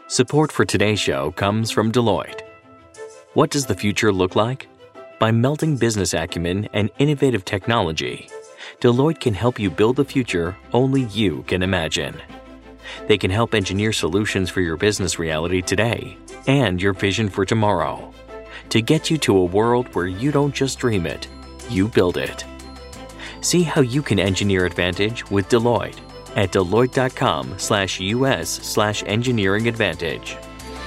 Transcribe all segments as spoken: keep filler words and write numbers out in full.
Support for today's show comes from Deloitte. What does the future look like? By melding business acumen and innovative technology, Deloitte can help you build the future only you can imagine. They can help engineer solutions for your business reality today and your vision for tomorrow to get you to a world where you don't just dream it, you build it. See how you can engineer advantage with Deloitte at Deloitte.com slash US slash engineering advantage.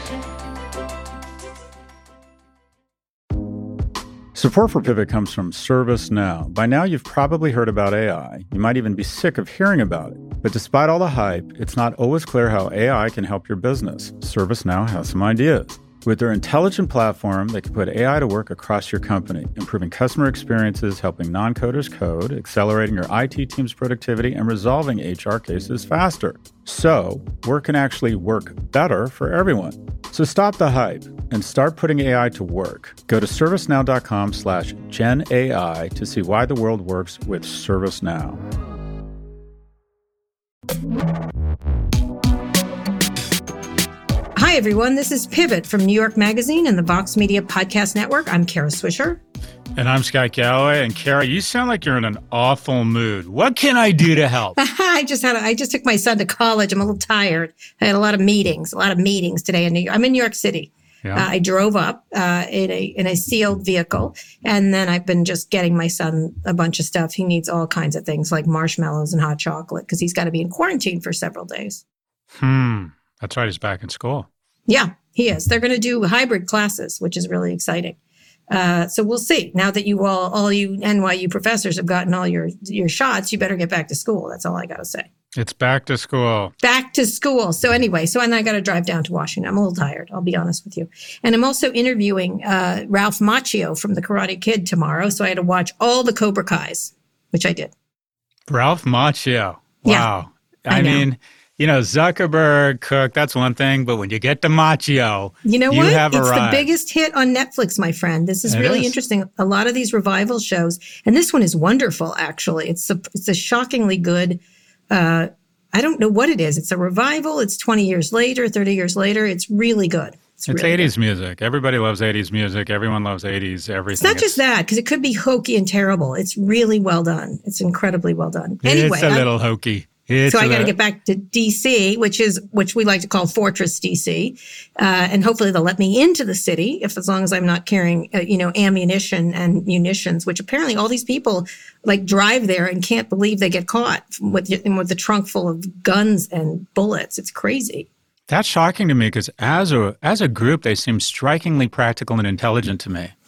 Support for Pivot comes from ServiceNow. By now, you've probably heard about A I. You might even be sick of hearing about it. But despite all the hype, it's not always clear how A I can help your business. ServiceNow has some ideas. With their intelligent platform, they can put A I to work across your company, improving customer experiences, helping non-coders code, accelerating your I T team's productivity, and resolving H R cases faster. So, work can actually work better for everyone. So stop the hype and start putting A I to work. Go to servicenow.com slash Gen AI to see why the world works with ServiceNow. Hi, everyone. This is Pivot from New York Magazine and the Vox Media Podcast Network. I'm Kara Swisher. And I'm Scott Galloway. And Kara, you sound like you're in an awful mood. What can I do to help? I just had, a, I just took my son to college. I'm a little tired. I had a lot of meetings, a lot of meetings today in New York. I'm in New York City. Yeah. Uh, I drove up uh, in a in a sealed vehicle, and then I've been just getting my son a bunch of stuff. He needs all kinds of things like marshmallows and hot chocolate because he's got to be in quarantine for several days. Hmm. That's right. He's back in school. Yeah, he is. They're going to do hybrid classes, which is really exciting. Uh, so we'll see. Now that you all, all you N Y U professors have gotten all your your shots, you better get back to school. That's all I got to say. It's back to school. Back to school. So anyway, so and I got to drive down to Washington. I'm a little tired, I'll be honest with you. And I'm also interviewing uh, Ralph Macchio from The Karate Kid tomorrow. So I had to watch all the Cobra Kais, which I did. Ralph Macchio. Wow. Yeah, I, I know. mean, you know, Zuckerberg, Cook, that's one thing. But when you get to Macchio, you know you what? have it's arrived. The biggest hit on Netflix, my friend. This is it really is. interesting. A lot of these revival shows, and this one is wonderful, actually. It's a, it's a shockingly good, uh, I don't know what it is. It's a revival. It's twenty years later, thirty years later. It's really good. It's, it's really eighties good. music. Everybody loves eighties music. Everyone loves eighties everything. It's not just that, because it could be hokey and terrible. It's really well done. It's incredibly well done. Anyway, it's a I- little hokey. It's so I got to little... get back to D C, which is which we like to call Fortress D C, uh, and hopefully they'll let me into the city if, as long as I'm not carrying, uh, you know, ammunition and munitions. Which apparently all these people like drive there and can't believe they get caught with with the trunk full of guns and bullets. It's crazy. That's shocking to me because as a as a group, they seem strikingly practical and intelligent to me.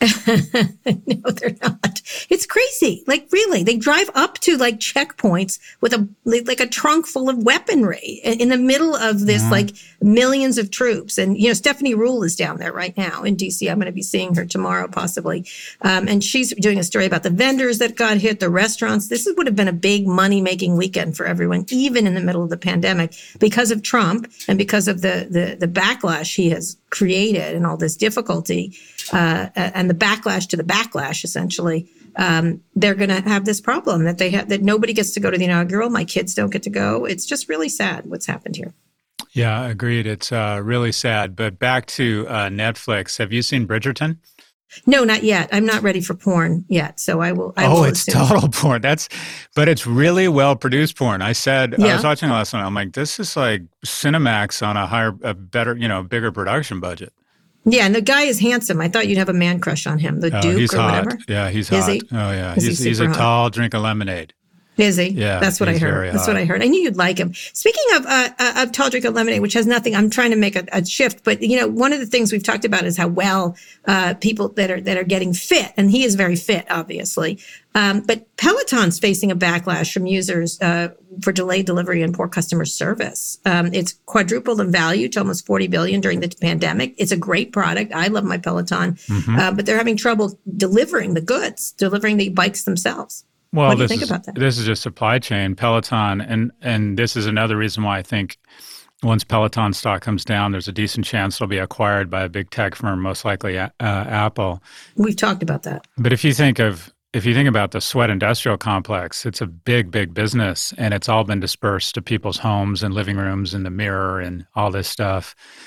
No, they're not. It's crazy. Like, really, they drive up to like checkpoints with a like a trunk full of weaponry in the middle of this mm. like millions of troops. And you know, Stephanie Ruhle is down there right now in D C. I'm going to be seeing her tomorrow, possibly, um, and she's doing a story about the vendors that got hit, the restaurants. This would have been a big money making weekend for everyone, even in the middle of the pandemic, because of Trump and because of the the, the backlash he has created and all this difficulty uh, and the backlash to the backlash, essentially. Um, they're going to have this problem that they have, that nobody gets to go to the inaugural. My kids don't get to go. It's just really sad what's happened here. Yeah, agreed. It's uh, really sad. But back to uh, Netflix. Have you seen Bridgerton? No, not yet. I'm not ready for porn yet. So I will. I oh, will it's assume. total porn. That's, but it's really well produced porn. I said, Yeah. I was watching it last night. I'm like, this is like Cinemax on a higher, a better, you know, bigger production budget. Yeah, and the guy is handsome. I thought you'd have a man crush on him, the Oh, Duke he's or hot. whatever. Yeah, he's Is hot. he? Oh, yeah. Is he He's, he's a super hot? tall drink of lemonade. Is he? Yeah, that's what I he's heard. very That's hot. what I heard. I knew you'd like him. Speaking of uh, uh, of tall drink of lemonade, which has nothing, I'm trying to make a, a shift. But you know, one of the things we've talked about is how well uh, people that are that are getting fit, and he is very fit, obviously. Um, but Peloton's facing a backlash from users uh, for delayed delivery and poor customer service. Um, it's quadrupled in value to almost forty billion dollars during the pandemic. It's a great product. I love my Peloton, Mm-hmm. uh, but they're having trouble delivering the goods, delivering the bikes themselves. Well, what do you this think is, about that? This is just supply chain, Peloton, and and this is another reason why I think once Peloton stock comes down, there's a decent chance it'll be acquired by a big tech firm, most likely uh, Apple. We've talked about that. But if you think of if you think about the Sweat Industrial Complex, it's a big, big business, and it's all been dispersed to people's homes and living rooms and the Mirror and all this stuff.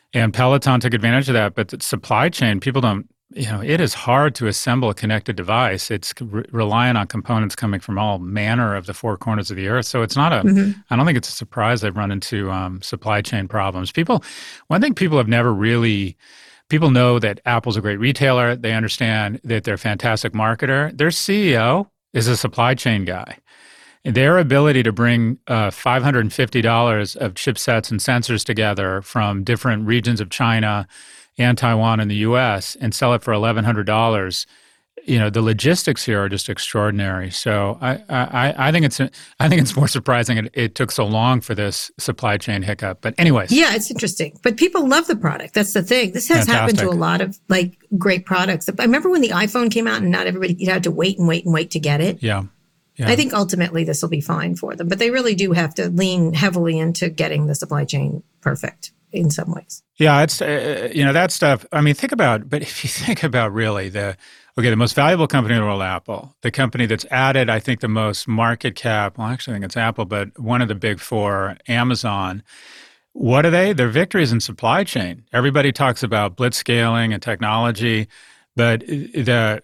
And Peloton took advantage of that. But the supply chain, people don't, you know, it is hard to assemble a connected device. It's re- reliant on components coming from all manner of the four corners of the earth. So it's not a, mm-hmm. I don't think it's a surprise they've run into um, supply chain problems. People, one thing people have never really, people know that Apple's a great retailer. They understand that they're a fantastic marketer. Their C E O is a supply chain guy. Their ability to bring uh, five hundred fifty dollars of chipsets and sensors together from different regions of China and Taiwan and the U S and sell it for eleven hundred dollars, you know, the logistics here are just extraordinary. So I I, I think it's I think it's more surprising it, it took so long for this supply chain hiccup. But anyways. Yeah, it's interesting. But people love the product. That's the thing. This has Fantastic. happened to a lot of like great products. I remember when the iPhone came out and not everybody, you had to wait and wait and wait to get it. Yeah. Yeah. I think ultimately this will be fine for them, but they really do have to lean heavily into getting the supply chain perfect in some ways. Yeah, it's, uh, you know, that stuff, I mean, think about, but if you think about really the, okay, the most valuable company in the world, Apple, the company that's added, I think, the most market cap, well, actually I think it's Apple, but one of the big four, Amazon, what are they? Their victories in supply chain. Everybody talks about blitzscaling and technology, but the...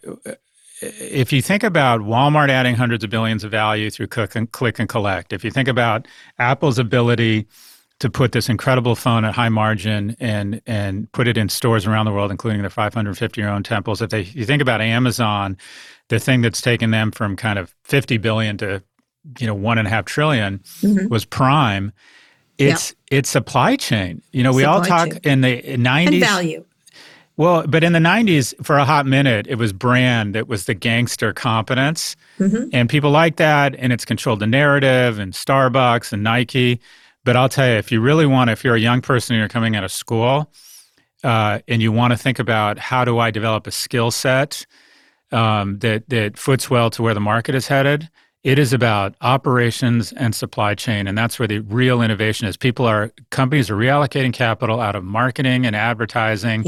If you think about Walmart adding hundreds of billions of value through click and, click and collect, if you think about Apple's ability to put this incredible phone at high margin and and put it in stores around the world, including their five hundred fifty year own temples, if they, if you think about Amazon, the thing that's taken them from kind of fifty billion to, you know, one and a half trillion mm-hmm. was Prime. It's yeah. it's supply chain. You know, we supply all talk chain. in the nineties. And value. Well, but in the nineties, for a hot minute, it was brand. It was the gangster competence. Mm-hmm. And people like that, and it's controlled the narrative, and Starbucks and Nike. But I'll tell you, if you really want to, if you're a young person and you're coming out of school, uh, and you want to think about how do I develop a skill set um, that, that foots well to where the market is headed, it is about operations and supply chain, and that's where the real innovation is. People are, companies are reallocating capital out of marketing and advertising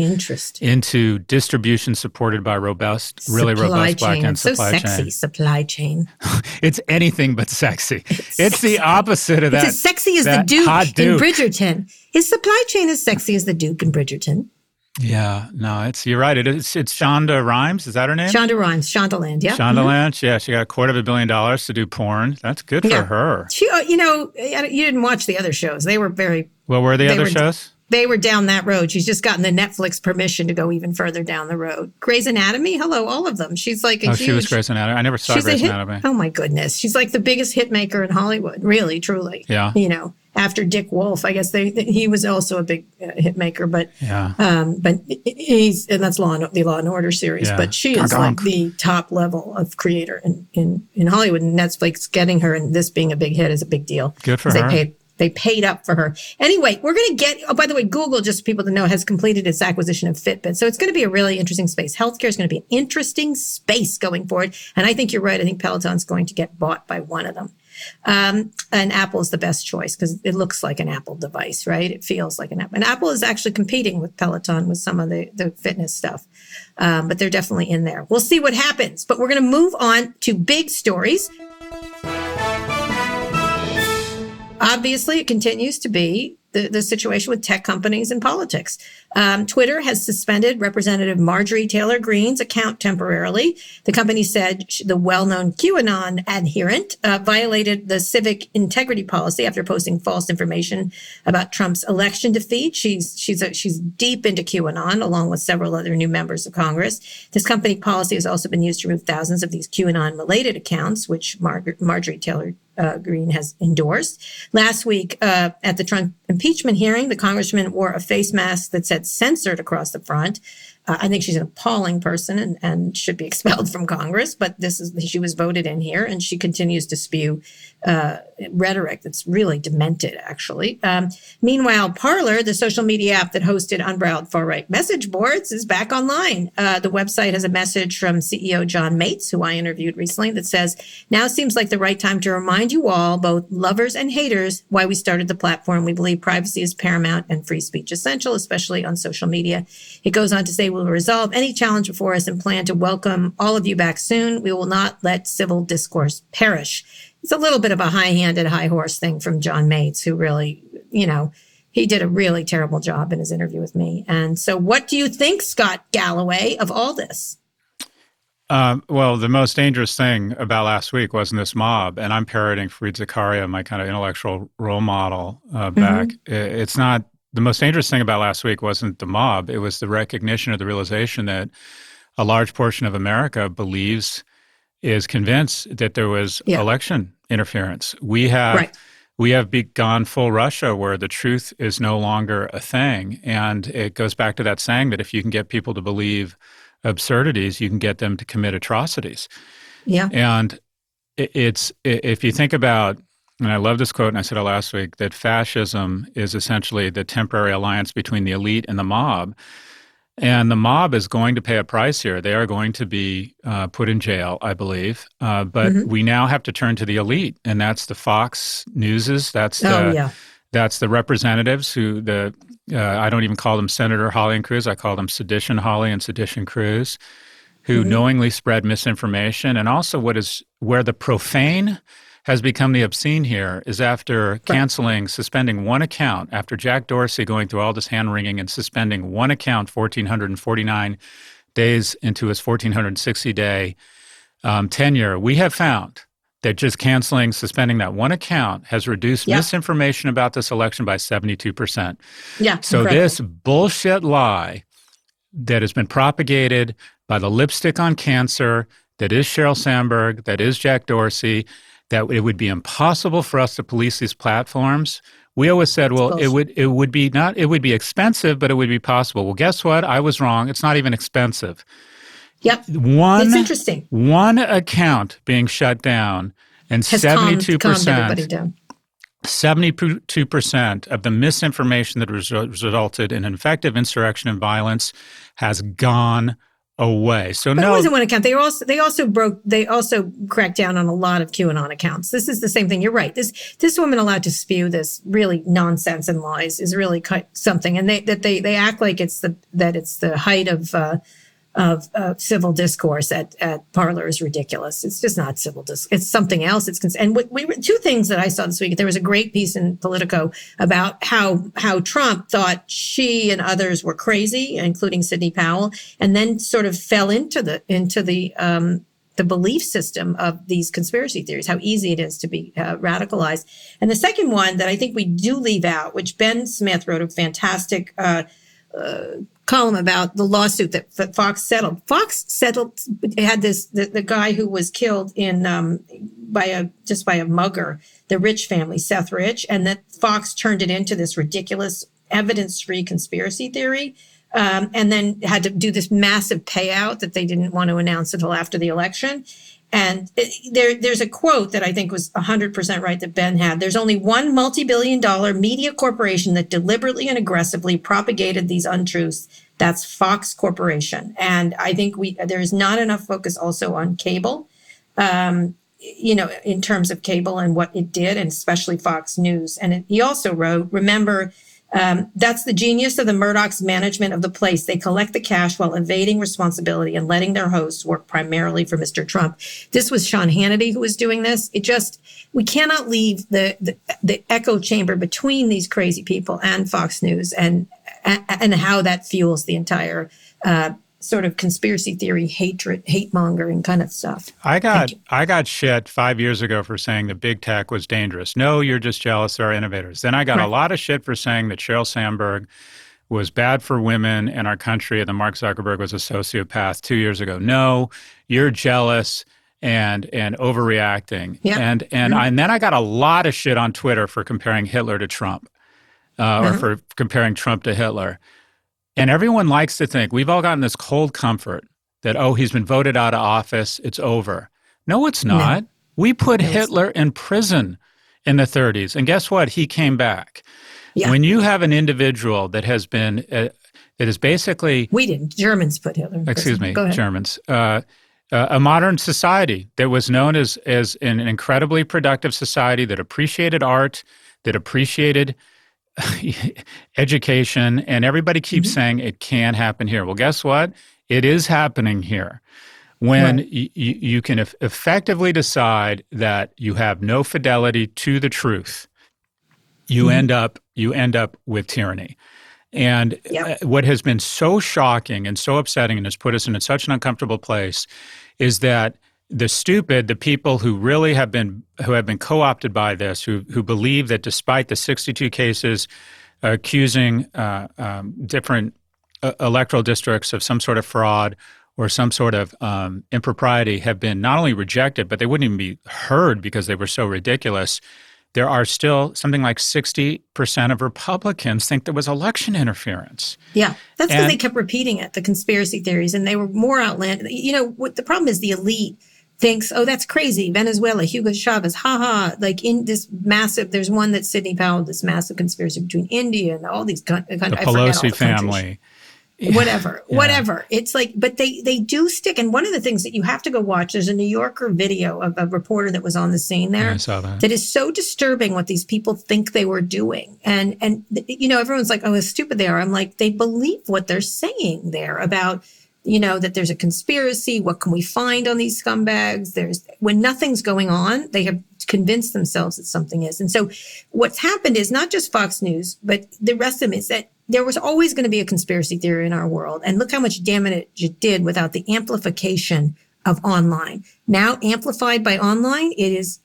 into distribution supported by robust, supply really robust chain. back-end it's so supply sexy, chain. Supply chain. It's anything but sexy. It's, it's sexy. the opposite of that. It's as sexy as the Duke, Duke in Bridgerton. His supply chain is sexy as the Duke in Bridgerton. Yeah, no, it's you're right. It is. It's Shonda Rhimes. Is that her name? Shonda Rhimes. Shondaland. Yeah. Shondaland. Mm-hmm. Yeah, she got a quarter of a billion dollars to do porn. That's good for yeah. her. She, you know, you didn't watch the other shows. They were very. What were the other were, shows? They were down that road. She's just gotten the Netflix permission to go even further down the road. Grey's Anatomy. Hello, all of them. She's like a oh, huge. she was Grey's Anatomy. I never saw Grey's hit, Anatomy. Oh my goodness, she's like the biggest hit maker in Hollywood. Really, truly. Yeah. You know. After Dick Wolf, I guess they, he was also a big uh, hit maker, but yeah. um, but he's and that's Law and, the Law and Order series. Yeah. But she is like the top level of creator in, in, in Hollywood, and Netflix getting her and this being a big hit is a big deal. Good for her. They paid they paid up for her. Anyway, we're going to get. Oh, by the way, Google, just for people to know, has completed its acquisition of Fitbit, so it's going to be a really interesting space. Healthcare is going to be an interesting space going forward, and I think you're right. I think Peloton's going to get bought by one of them. Um, and Apple is the best choice because it looks like an Apple device, right? It feels like an Apple. And Apple is actually competing with Peloton with some of the, the fitness stuff. Um, but they're definitely in there. We'll see what happens. But we're going to move on to big stories. Obviously, it continues to be the, the situation with tech companies and politics. Um, Twitter has suspended Representative Marjorie Taylor Greene's account temporarily. The company said the well-known QAnon adherent uh, violated the civic integrity policy after posting false information about Trump's election defeat. She's she's a, she's deep into QAnon, along with several other new members of Congress. This company policy has also been used to remove thousands of these QAnon-related accounts, which Mar- Marjorie Taylor Uh, Greene has endorsed. Last week uh, at the Trump impeachment hearing, the congressman wore a face mask that said censored across the front. Uh, I think she's an appalling person and, and should be expelled from Congress, but this is she was voted in here, and she continues to spew uh, rhetoric that's really demented, actually. Um, meanwhile, Parler, the social media app that hosted unbridled far-right message boards, is back online. Uh, the website has a message from C E O John Mates, who I interviewed recently, that says, "Now seems like the right time to remind you all, both lovers and haters, why we started the platform. We believe privacy is paramount and free speech essential, especially on social media." It goes on to say, "We'll resolve any challenge before us and plan to welcome all of you back soon. We will not let civil discourse perish." It's a little bit of a high-handed, high horse thing from John Mates, who really, you know, he did a really terrible job in his interview with me. And so what do you think, Scott Galloway, of all this? Um, well, the most dangerous thing about last week wasn't this mob, and I'm parroting Fareed Zakaria, my kind of intellectual role model, uh, back. Mm-hmm. It's not, the most dangerous thing about last week wasn't the mob. It was the recognition or the realization that a large portion of America believes, is convinced that there was yeah. election interference. We have right. we have begun full Russia where the truth is no longer a thing. And it goes back to that saying that if you can get people to believe absurdities, you can get them to commit atrocities. Yeah. And it's, if you think about, and I love this quote, and I said it last week, that fascism is essentially the temporary alliance between the elite and the mob. And the mob is going to pay a price here. They are going to be uh, put in jail, I believe. Uh, but mm-hmm. we now have to turn to the elite, and that's the Fox Newses. That's the, oh, yeah. that's the representatives who the uh, I don't even call them Senator Hawley and Cruz. I call them Sedition Hawley and Sedition Cruz, who mm-hmm. knowingly spread misinformation. And also, what is where the profane has become the obscene here is after right. canceling, suspending one account, after Jack Dorsey going through all this hand-wringing and suspending one account one thousand four hundred forty-nine days into his one thousand four hundred sixty day um, tenure, we have found that just canceling, suspending that one account has reduced yeah. misinformation about this election by seventy-two percent. Yeah, so incredible. This bullshit lie that has been propagated by the lipstick on cancer, that is Sheryl Sandberg, that is Jack Dorsey, that it would be impossible for us to police these platforms. We always said, well, it would it would be not it would be expensive, but it would be possible. Well, guess what? I was wrong. It's not even expensive. Yep. One, it's interesting. One account being shut down and has seventy-two percent, calmed, calmed everybody down. seventy-two percent of the misinformation that res- resulted in effective insurrection and violence has gone away. So but no, it wasn't one account. They also they also broke. They also cracked down on a lot of QAnon accounts. This is the same thing. You're right. This this woman allowed to spew this really nonsense and lies is really something. And they that they they act like it's the that it's the height of uh, of uh, civil discourse at at Parler is ridiculous. It's just not civil discourse. It's something else. It's cons- and we, we two things that I saw this week. There was a great piece in Politico about how how Trump thought she and others were crazy, including Sidney Powell, and then sort of fell into the into the um, the belief system of these conspiracy theories. How easy it is to be uh, radicalized. And the second one that I think we do leave out, which Ben Smith wrote a fantastic Uh, uh, column about the lawsuit that Fox settled. Fox settled, had this, the, the guy who was killed in, um, by a, just by a mugger, the Rich family, Seth Rich, and that Fox turned it into this ridiculous evidence-free conspiracy theory. Um, and then had to do this massive payout that they didn't want to announce until after the election. And it, there, there's a quote that I think was one hundred percent right that Ben had. There's only one multi-billion dollar media corporation that deliberately and aggressively propagated these untruths. That's Fox Corporation. And I think we there is not enough focus also on cable, um, you know, in terms of cable and what it did, and especially Fox News. And it, he also wrote, remember, Um, that's the genius of the Murdoch's management of the place. They collect the cash while evading responsibility and letting their hosts work primarily for Mister Trump. This was Sean Hannity who was doing this. It just, we cannot leave the, the, the echo chamber between these crazy people and Fox News and, and, and how that fuels the entire, uh, sort of conspiracy theory, hatred, hate mongering kind of stuff. I got I got shit five years ago for saying that big tech was dangerous. No, you're just jealous of our innovators. Then I got right. a lot of shit for saying that Sheryl Sandberg was bad for women in our country and that Mark Zuckerberg was a sociopath two years ago. No, you're jealous and and overreacting. Yeah. And and, mm-hmm. I, and then I got a lot of shit on Twitter for comparing Hitler to Trump uh, mm-hmm. or for comparing Trump to Hitler. And everyone likes to think, we've all gotten this cold comfort that, oh, he's been voted out of office, it's over. No, it's not. No. We put no, Hitler in prison in the thirties. And guess what? He came back. Yeah. When you have an individual that has been, uh, that is basically... We didn't. Germans put Hitler in excuse prison. Excuse me, Germans. Uh, uh, a modern society that was known as, as an incredibly productive society that appreciated art, that appreciated... education, and everybody keeps mm-hmm. saying it can't happen here. Well, guess what? It is happening here. When right. y- y- you can e- effectively decide that you have no fidelity to the truth, you Mhm. end up you end up with tyranny. And Yep. uh, what has been so shocking and so upsetting and has put us in such an uncomfortable place is that the stupid, the people who really have been who have been co-opted by this, who who believe that despite the sixty-two cases uh, accusing uh, um, different uh, electoral districts of some sort of fraud or some sort of um, impropriety, have been not only rejected, but they wouldn't even be heard because they were so ridiculous. There are still something like sixty percent of Republicans think there was election interference. Yeah, that's because And- they kept repeating it, the conspiracy theories, and they were more outlandish. You know, what the problem is, the elite thinks, oh, that's crazy. Venezuela, Hugo Chavez, ha ha. Like in this massive, there's one that Sidney Powell, this massive conspiracy between India and all these countries. The Pelosi family. Whatever, Yeah. whatever. It's like, but they they do stick. And one of the things that you have to go watch, there's a New Yorker video of a reporter that was on the scene there. I saw that. That is so disturbing what these people think they were doing. And, and, you know, everyone's like, oh, how stupid they are. I'm like, they believe what they're saying there about, you know, that there's a conspiracy. What can we find on these scumbags? There's, when nothing's going on, they have convinced themselves that something is. And so what's happened is not just Fox News, but the rest of them is that there was always going to be a conspiracy theory in our world. And look how much damage it did without the amplification of online. Now amplified by online, it is,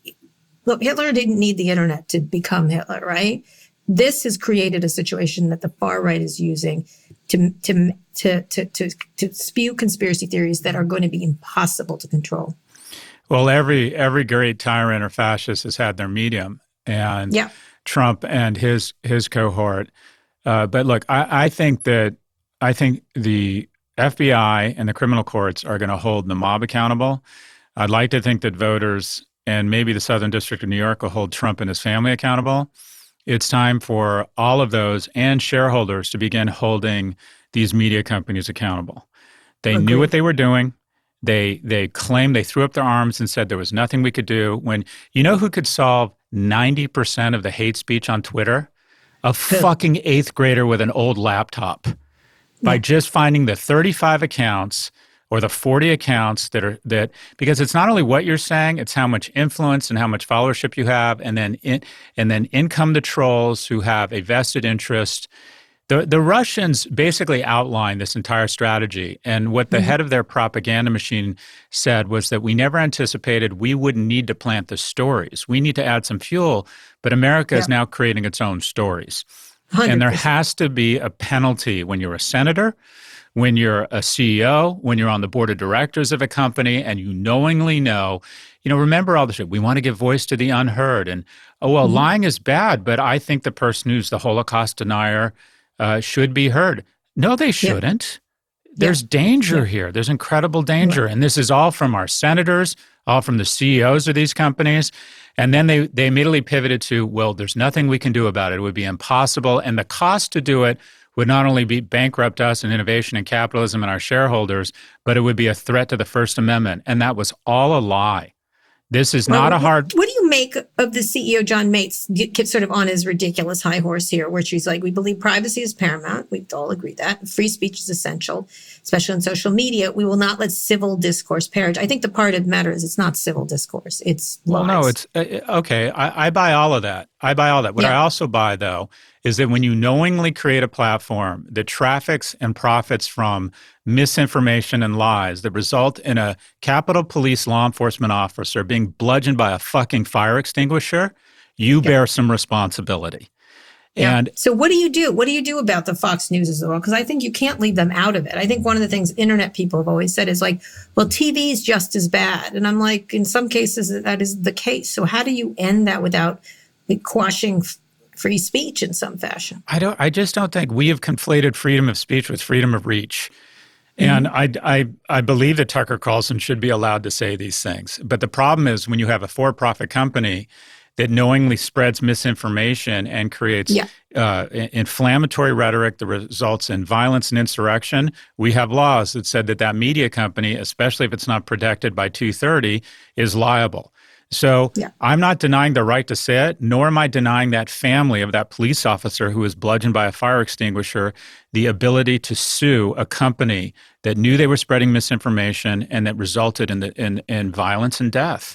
look, Hitler didn't need the internet to become Hitler, right? This has created a situation that the far right is using to, to, to, to, to, to spew conspiracy theories that are going to be impossible to control. Well, every every great tyrant or fascist has had their medium, and Yeah. Trump and his his cohort. Uh, but look, I, I think that I think the F B I and the criminal courts are going to hold the mob accountable. I'd like to think that voters and maybe the Southern District of New York will hold Trump and his family accountable. It's time for all of those and shareholders to begin holding these media companies accountable. They Agreed. knew what they were doing. They they claimed, they threw up their arms and said there was nothing we could do. When you know who could solve ninety percent of the hate speech on Twitter? A fucking eighth grader with an old laptop. By Yeah. just finding the thirty-five accounts or the forty accounts that are that because it's not only what you're saying, it's how much influence and how much followership you have, and then in, and then in come the trolls who have a vested interest. The the Russians basically outlined this entire strategy, and what the Mhm. head of their propaganda machine said was that we never anticipated we wouldn't need to plant the stories. We need to add some fuel, but America is Yeah. now creating its own stories. one hundred And there percent. has to be a penalty when you're a senator, when you're a C E O, when you're on the board of directors of a company, and you knowingly know, you know, remember all the shit. We want to give voice to the unheard. And, oh, well, Mhm. lying is bad, but I think the person who's the Holocaust denier uh, should be heard. No, they shouldn't. There's danger Yeah. here. There's incredible danger. And this is all from our senators, all from the C E Os of these companies. And then they, they immediately pivoted to, well, there's nothing we can do about it. It would be impossible. And the cost to do it would not only be bankrupt us and innovation and capitalism and our shareholders, but it would be a threat to the First Amendment. And that was all a lie. This is Well, not a what- hard... What do you make of the C E O, John Mates, get sort of on his ridiculous high horse here, where she's like, we believe privacy is paramount. We all agree that. Free speech is essential, especially on social media. We will not let civil discourse perish. I think the part of the matter is it's not civil discourse. It's Well, lies. no, it's uh, okay. I, I buy all of that. I buy all that. What I Yeah. also buy, though, is that when you knowingly create a platform that traffics and profits from misinformation and lies that result in a Capitol Police law enforcement officer being bludgeoned by a fucking fire extinguisher, you bear some responsibility. Yeah. And so what do you do? What do you do about the Fox News as well? Because I think you can't leave them out of it. I think one of the things internet people have always said is like, well, T V is just as bad. And I'm like, in some cases, that is the case. So how do you end that without like, quashing f- free speech in some fashion? I don't. I just don't think we have conflated freedom of speech with freedom of reach. And I, I, I believe that Tucker Carlson should be allowed to say these things. But the problem is when you have a for-profit company that knowingly spreads misinformation and creates Yeah. uh, inflammatory rhetoric that results in violence and insurrection, we have laws that said that that media company, especially if it's not protected by two thirty, is liable. So Yeah. I'm not denying the right to say it, nor am I denying that family of that police officer who was bludgeoned by a fire extinguisher the ability to sue a company that knew they were spreading misinformation and that resulted in the in, in violence and death.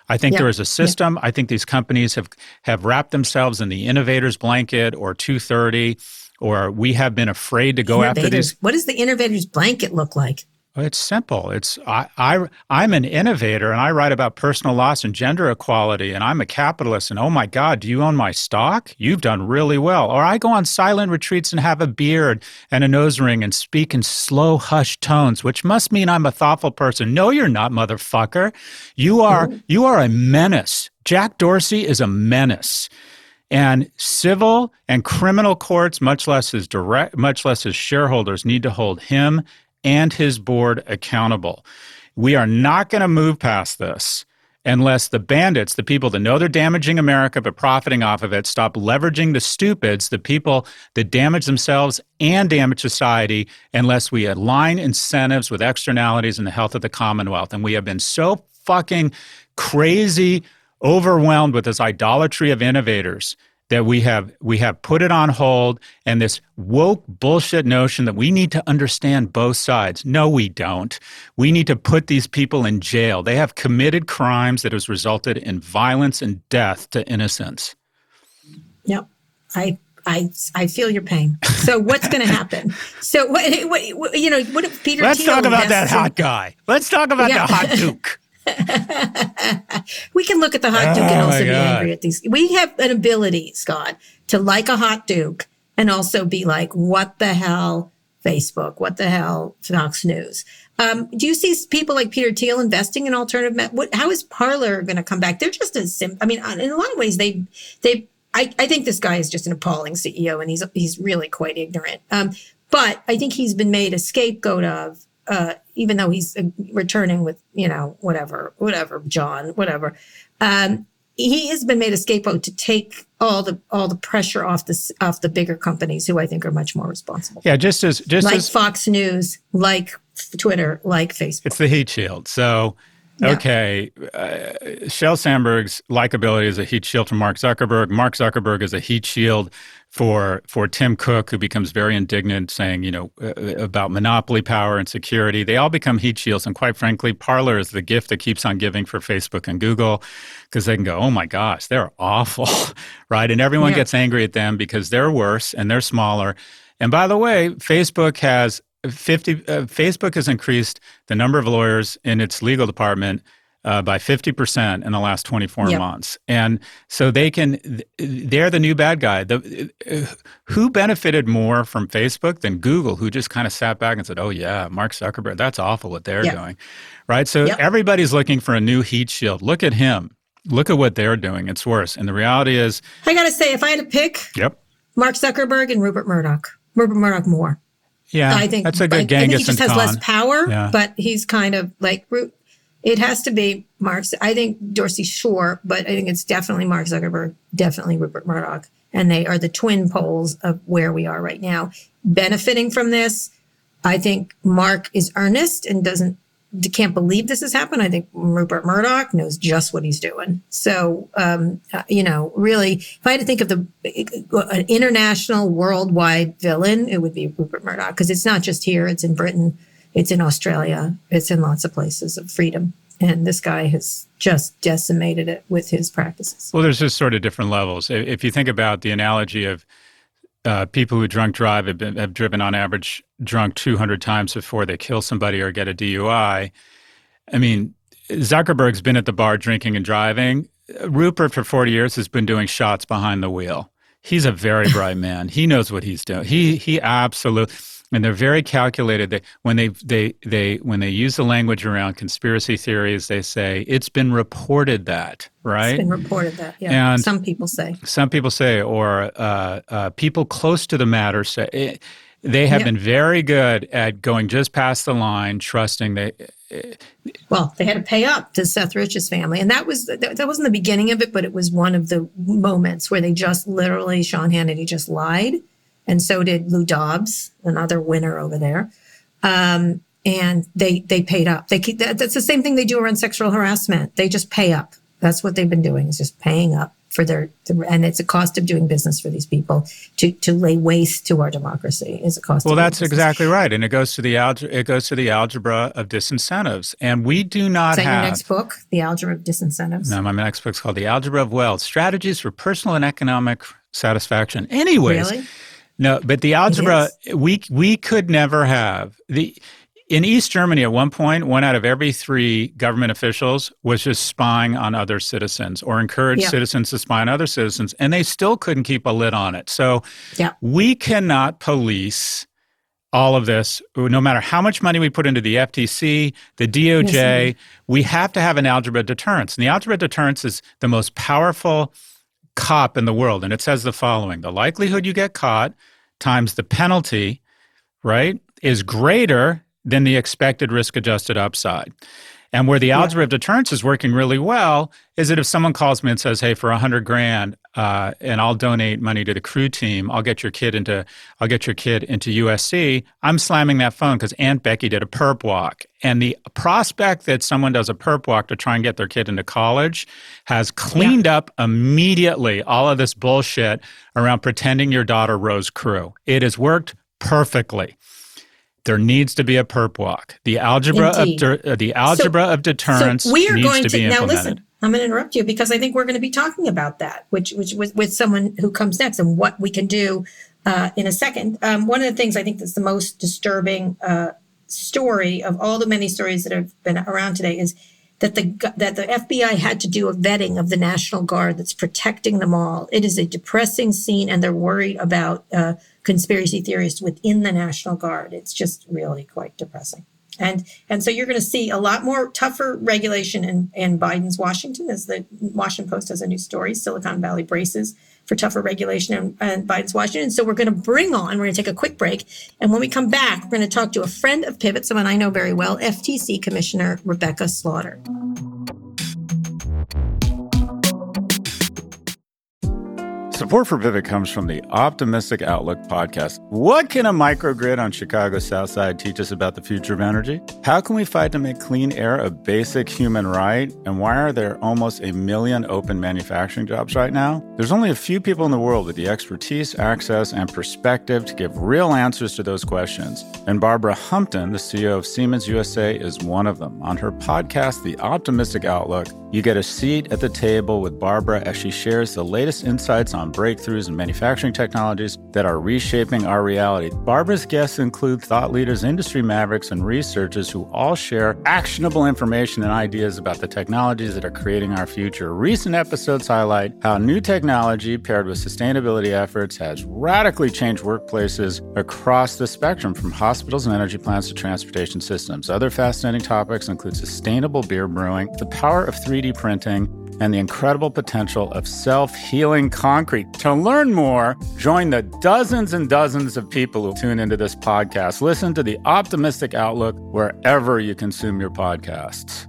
I think Yep. there is a system. Yep. I think these companies have, have wrapped themselves in the innovators blanket or two thirty, or we have been afraid to go after these. What does the innovators blanket look like? Well, it's simple. It's I, I I'm an innovator and I write about personal loss and gender equality, and I'm a capitalist, and oh my God, do you own my stock? You've done really well. Or I go on silent retreats and have a beard and a nose ring and speak in slow, hushed tones, which must mean I'm a thoughtful person. No, you're not, motherfucker. You are Ooh. you are a menace. Jack Dorsey is a menace. And civil and criminal courts, much less his direct, much less his shareholders, need to hold him and his board accountable. We are not going to move past this unless the bandits, the people that know they're damaging America but profiting off of it, stop leveraging the stupids, the people that damage themselves and damage society, unless we align incentives with externalities in the health of the Commonwealth. And we have been so fucking crazy, overwhelmed with this idolatry of innovators that we have we have put it on hold, and this woke bullshit notion that we need to understand both sides. No, we don't. We need to put these people in jail. They have committed crimes that has resulted in violence and death to innocents. Yep. I I I feel your pain. So what's going to happen? So what, what you know, what if Peter Let's Thiel talk about that invests in- hot guy. Let's talk about Yeah. the hot duke. We can look at the hot duke Oh, and my also be God. angry at these. We have an ability, Scott, to like a hot duke and also be like, what the hell, Facebook? What the hell, Fox News? Um, do you see people like Peter Thiel investing in alternative? Me- what, how is Parler going to come back? They're just as sim. I mean, in a lot of ways, they they. I, I think this guy is just an appalling C E O, and he's he's really quite ignorant. Um, but I think he's been made a scapegoat of. Uh, even though he's uh, returning with, you know, whatever, whatever, John, whatever. Um, he has been made a scapegoat to take all the all the pressure off the off the bigger companies who I think are much more responsible. Yeah, just as just like as Fox News, like Twitter, like Facebook. it's the heat shield. So, Yeah. okay, uh, Sheryl Sandberg's likability is a heat shield for Mark Zuckerberg. Mark Zuckerberg is a heat shield for for Tim Cook, who becomes very indignant, saying, you know, uh, about monopoly power and security. They all become heat shields. And quite frankly, Parler is the gift that keeps on giving for Facebook and Google, because they can go, oh my gosh, they're awful, right? And everyone Yeah. gets angry at them because they're worse and they're smaller. And by the way, Facebook has fifty. Uh, Facebook has increased the number of lawyers in its legal department uh, by fifty percent in the last twenty-four Yep. months, and so they can. They're the new bad guy. The uh, who benefited more from Facebook than Google, who just kind of sat back and said, "Oh yeah, Mark Zuckerberg, that's awful what they're Yep. doing," right? So Yep. everybody's looking for a new heat shield. Look at him. Look at what they're doing. It's worse. And the reality is, I got to say, if I had to pick yep, Mark Zuckerberg and Rupert Murdoch, Rupert Murdoch more. yeah, I think that's a good I, I Genghis think he just and has less Khan. power, Yeah. but he's kind of like Ru- it has to be Mark. I think Dorsey, sure, but I think it's definitely Mark Zuckerberg, definitely Rupert Murdoch, and they are the twin poles of where we are right now. Benefiting from this, I think Mark is earnest and doesn't can't believe this has happened. I think Rupert Murdoch knows just what he's doing. So, um, uh, you know, really, if I had to think of the an international, worldwide villain, it would be Rupert Murdoch, because it's not just here. It's in Britain. It's in Australia. It's in lots of places of freedom. And this guy has just decimated it with his practices. Well, there's just sort of different levels. If if you think about the analogy of uh, people who drunk drive have, been, have driven on average drunk two hundred times before they kill somebody or get a D U I. I mean, Zuckerberg's been at the bar drinking and driving. Rupert, for forty years, has been doing shots behind the wheel. He's a very bright man. He knows what he's doing. He he absolutely, and they're very calculated. They, when they they they when they use the language around conspiracy theories, they say it's been reported that, right? It's been reported that, yeah. And Some people say. Some people say, or uh, uh, people close to the matter say, eh, they have Yeah. been very good at going just past the line, trusting they. Well, they had to pay up to Seth Rich's family. And that was that, that wasn't the beginning of it, but it was one of the moments where they just literally, Sean Hannity just lied. And so did Lou Dobbs, another winner over there. Um, and they they paid up. They keep, that, that's the same thing they do around sexual harassment. They just pay up. That's what they've been doing, is just paying up for their, and it's a cost of doing business for these people to, to lay waste to our democracy is a cost. Well, of that's doing business. exactly right. And it goes to the algebra, it goes to the algebra of disincentives. And we do not is that have. your next book, The Algebra of Disincentives? No, my next book's called The Algebra of Wealth, Strategies for Personal and Economic Satisfaction. Anyways. Really? No, but the algebra, we we could never have the in East Germany at one point, one out of every three government officials was just spying on other citizens or encouraged yeah. citizens to spy on other citizens, and they still couldn't keep a lid on it. So yeah. we cannot police all of this, no matter how much money we put into the F T C, the D O J. Yes, we have to have an algebra of deterrence. And the algebra of deterrence is the most powerful cop in the world. And it says the following: the likelihood you get caught times the penalty, right, is greater than the expected risk-adjusted upside. And where the algebra yeah. of deterrence is working really well is that if someone calls me and says, hey, for a hundred grand, uh, and I'll donate money to the crew team, I'll get your kid into, I'll get your kid into U S C, I'm slamming that phone because Aunt Becky did a perp walk. And the prospect that someone does a perp walk to try and get their kid into college has cleaned yeah. up immediately all of this bullshit around pretending your daughter rose crew. It has worked perfectly. There needs to be a perp walk. The algebra Indeed. of de- the algebra so, of deterrence so we are needs going to, to be now implemented. Listen, I'm going to interrupt you because I think we're going to be talking about that, which which with, with someone who comes next and what we can do uh, in a second. Um, one of the things I think that's the most disturbing uh, story of all the many stories that have been around today is that the that the F B I had to do a vetting of the National Guard that's protecting them all. It is a depressing scene, and they're worried about uh, conspiracy theorists within the National Guard. It's just really quite depressing. And and so you're going to see a lot more tougher regulation in, in Biden's Washington, as the Washington Post has a new story, Silicon Valley braces for tougher regulation in, in Biden's Washington. So we're going to bring on, we're going to take a quick break. And when we come back, we're going to talk to a friend of Pivot, someone I know very well, F T C Commissioner Rebecca Slaughter. Support for Pivot comes from the Optimistic Outlook podcast. What can a microgrid on Chicago's South Side teach us about the future of energy? How can we fight to make clean air a basic human right? And why are there almost a million open manufacturing jobs right now? There's only a few people in the world with the expertise, access, and perspective to give real answers to those questions. And Barbara Humpton, the C E O of Siemens U S A, is one of them. On her podcast, The Optimistic Outlook, you get a seat at the table with Barbara as she shares the latest insights on breakthroughs in manufacturing technologies that are reshaping our reality. Barbara's guests include thought leaders, industry mavericks, and researchers who all share actionable information and ideas about the technologies that are creating our future. Recent episodes highlight how new technology paired with sustainability efforts has radically changed workplaces across the spectrum, from hospitals and energy plants to transportation systems. Other fascinating topics include sustainable beer brewing, the power of three D printing, and the incredible potential of self-healing concrete. To learn more, join the dozens and dozens of people who tune into this podcast. Listen to The Optimistic Outlook wherever you consume your podcasts.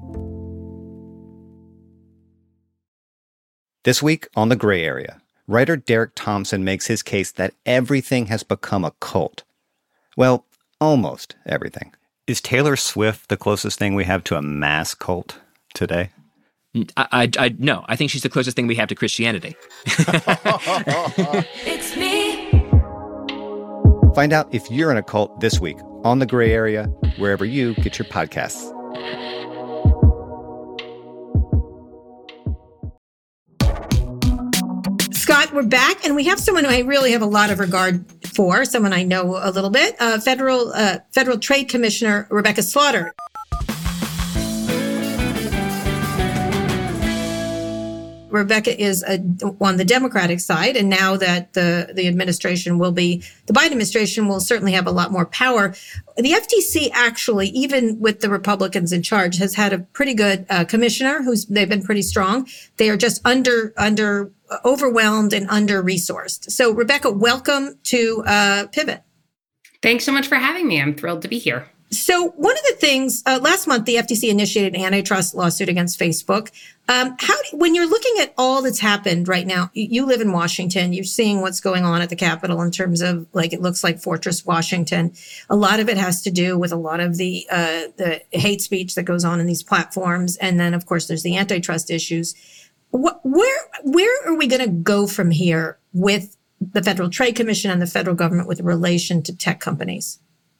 This week on The Gray Area, writer Derek Thompson makes his case that everything has become a cult. Well, almost everything. Is Taylor Swift the closest thing we have to a mass cult today? I, I, I no, I think she's the closest thing we have to Christianity. It's me. Find out if you're in a cult this week on The Gray Area, wherever you get your podcasts. Scott, we're back, and we have someone who I really have a lot of regard for, someone I know a little bit, uh, Federal uh, Federal Trade Commissioner Rebecca Slaughter. Rebecca is a, on the Democratic side, and now that the, the administration will be, the Biden administration will certainly have a lot more power. The F T C actually, even with the Republicans in charge, has had a pretty good uh, commissioner who's, they've been pretty strong. They are just under, under, uh, overwhelmed and under-resourced. So Rebecca, welcome to uh, Pivot. Thanks so much for having me. I'm thrilled to be here. So one of the things, uh, last month, the F T C initiated an antitrust lawsuit against Facebook. Um, how, do, when you're looking at all that's happened right now, you, you live in Washington, you're seeing what's going on at the Capitol in terms of, like, it looks like Fortress Washington. A lot of it has to do with a lot of the, uh, the hate speech that goes on in these platforms. And then, of course, there's the antitrust issues. What, where where are we going to go from here with the Federal Trade Commission and the federal government with relation to tech companies?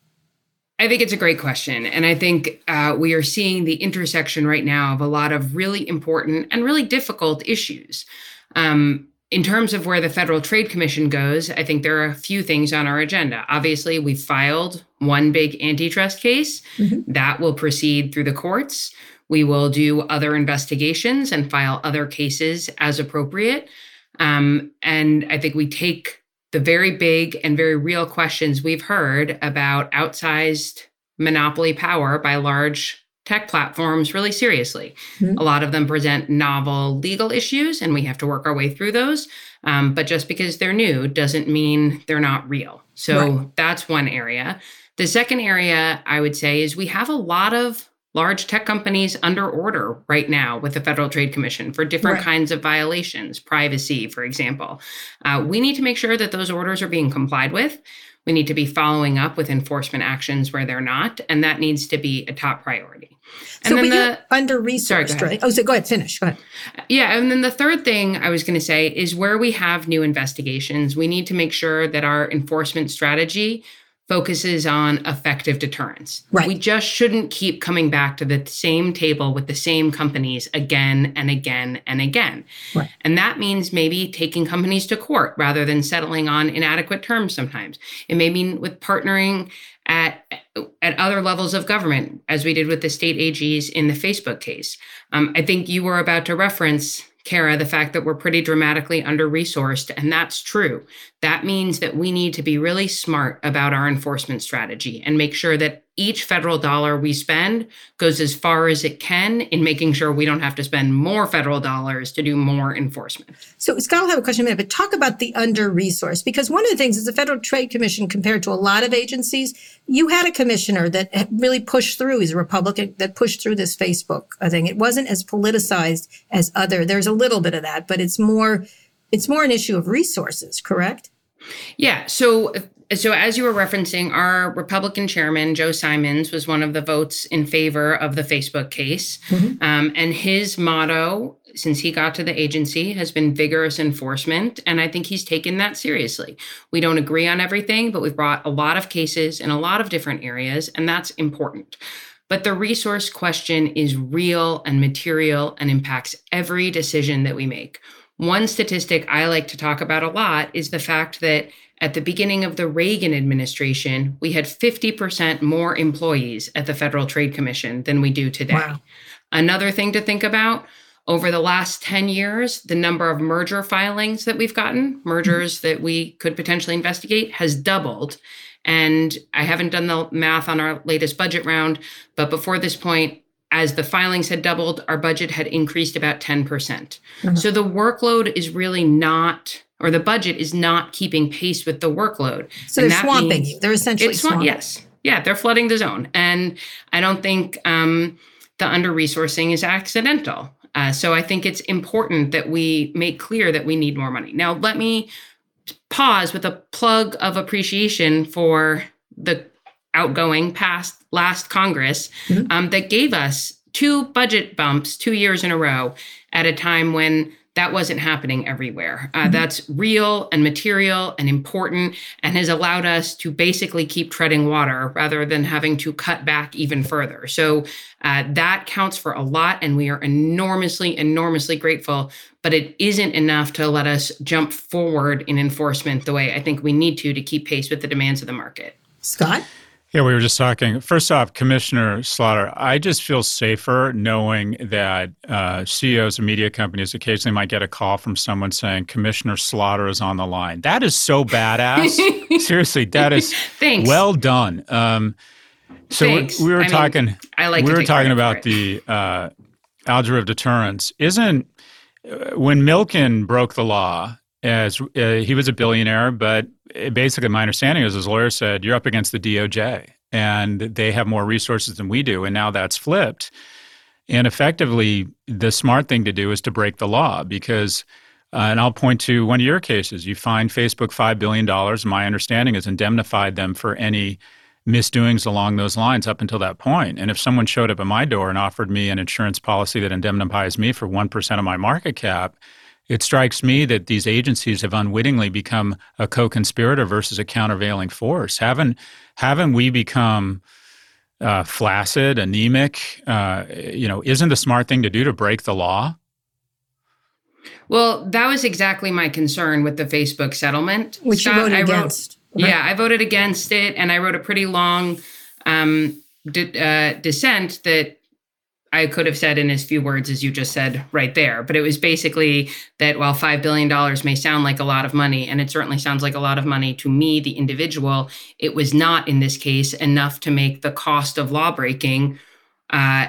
I think it's a great question. And I think uh, we are seeing the intersection right now of a lot of really important and really difficult issues. Um, in terms of where the Federal Trade Commission goes, I think there are a few things on our agenda. Obviously, we filed one big antitrust case. Mm-hmm. That will proceed through the courts. We will do other investigations and file other cases as appropriate. Um, and I think we take the very big and very real questions we've heard about outsized monopoly power by large tech platforms really seriously. Mm-hmm. A lot of them present novel legal issues, and we have to work our way through those. Um, but just because they're new doesn't mean they're not real. So right. That's one area. The second area I would say is we have a lot of large tech companies under order right now with the Federal Trade Commission for different right. kinds of violations, privacy, for example. Uh, we need to make sure that those orders are being complied with. We need to be following up with enforcement actions where they're not, and that needs to be a top priority. And so then we the, get under-resourced, right? Oh, so go ahead, finish, go ahead. Yeah, and then the third thing I was going to say is where we have new investigations, we need to make sure that our enforcement strategy focuses on effective deterrence. Right. We just shouldn't keep coming back to the same table with the same companies again and again and again. Right. And that means maybe taking companies to court rather than settling on inadequate terms sometimes. It may mean with partnering at at other levels of government, as we did with the state A Gs in the Facebook case. Um, I think you were about to reference, Kara, the fact that we're pretty dramatically under-resourced, and that's true. That means that we need to be really smart about our enforcement strategy and make sure that each federal dollar we spend goes as far as it can in making sure we don't have to spend more federal dollars to do more enforcement. So Scott will have a question in a minute, but talk about the under-resourced, because one of the things is the Federal Trade Commission, compared to a lot of agencies, you had a commissioner that really pushed through. He's a Republican that pushed through this Facebook thing. It wasn't as politicized as other. There's a little bit of that, but it's more, it's more an issue of resources, correct? Yeah. So So as you were referencing, our Republican chairman, Joe Simons, was one of the votes in favor of the Facebook case. Mm-hmm. Um, and his motto, since he got to the agency, has been vigorous enforcement. And I think he's taken that seriously. We don't agree on everything, but we've brought a lot of cases in a lot of different areas, and that's important. But the resource question is real and material and impacts every decision that we make. One statistic I like to talk about a lot is the fact that at the beginning of the Reagan administration, we had fifty percent more employees at the Federal Trade Commission than we do today. Wow. Another thing to think about, over the last ten years, the number of merger filings that we've gotten, mergers mm-hmm. that we could potentially investigate, has doubled. And I haven't done the math on our latest budget round, but before this point, as the filings had doubled, our budget had increased about ten percent. Mm-hmm. So the workload is really not, or the budget is not keeping pace with the workload. So and they're swamping you. They're essentially sw- swamping. Yes. Yeah, they're flooding the zone. And I don't think um, the under-resourcing is accidental. Uh, so I think it's important that we make clear that we need more money. Now, let me pause with a plug of appreciation for the outgoing past last Congress mm-hmm. um, that gave us two budget bumps two years in a row at a time when that wasn't happening everywhere. Uh, mm-hmm. That's real and material and important, and has allowed us to basically keep treading water rather than having to cut back even further. So uh, that counts for a lot, and we are enormously, enormously grateful. But it isn't enough to let us jump forward in enforcement the way I think we need to to keep pace with the demands of the market. Scott? Yeah, we were just talking. First off, Commissioner Slaughter, I just feel safer knowing that uh, C E Os of media companies occasionally might get a call from someone saying, Commissioner Slaughter is on the line. That is so badass. Seriously, that is Thanks. Well done. Um, so we, we were I talking. Mean, I like we to were take talking about it. the uh, algebra of deterrence. Isn't uh, when Milken broke the law? As uh, he was a billionaire, but basically my understanding is his lawyer said, you're up against the D O J and they have more resources than we do. And now that's flipped. And effectively, the smart thing to do is to break the law because, uh, and I'll point to one of your cases, you fined Facebook five billion dollars. My understanding is indemnified them for any misdoings along those lines up until that point. And if someone showed up at my door and offered me an insurance policy that indemnifies me for one percent of my market cap, it strikes me that these agencies have unwittingly become a co-conspirator versus a countervailing force. Haven't, haven't we become uh, flaccid, anemic? Uh, you know, isn't the smart thing to do to break the law? Well, that was exactly my concern with the Facebook settlement. Which Scott, you voted I wrote, against. Right? Yeah, I voted against it, and I wrote a pretty long um, di- uh, dissent that I could have said in as few words as you just said right there. But it was basically that while five billion dollars may sound like a lot of money, and it certainly sounds like a lot of money to me, the individual, it was not in this case enough to make the cost of lawbreaking uh,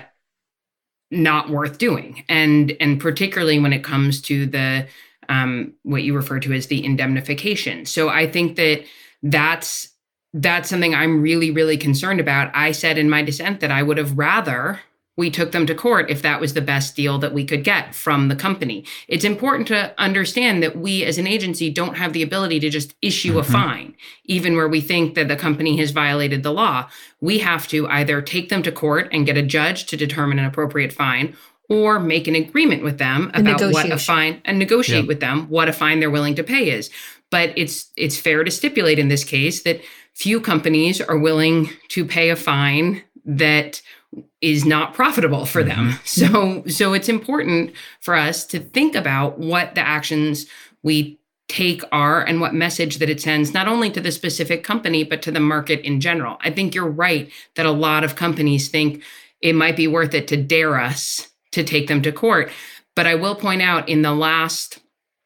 not worth doing. And, and particularly when it comes to the um, what you refer to as the indemnification. So I think that that's that's something I'm really, really concerned about. I said in my dissent that I would have rather we took them to court if that was the best deal that we could get from the company. It's important to understand that we as an agency don't have the ability to just issue mm-hmm. a fine, even where we think that the company has violated the law. We have to either take them to court and get a judge to determine an appropriate fine, or make an agreement with them about what a fine and negotiate yeah. with them what a fine they're willing to pay is. But it's it's fair to stipulate in this case that few companies are willing to pay a fine that is not profitable for them. Mm-hmm. So, so it's important for us to think about what the actions we take are and what message that it sends, not only to the specific company, but to the market in general. I think you're right that a lot of companies think it might be worth it to dare us to take them to court. But I will point out in the last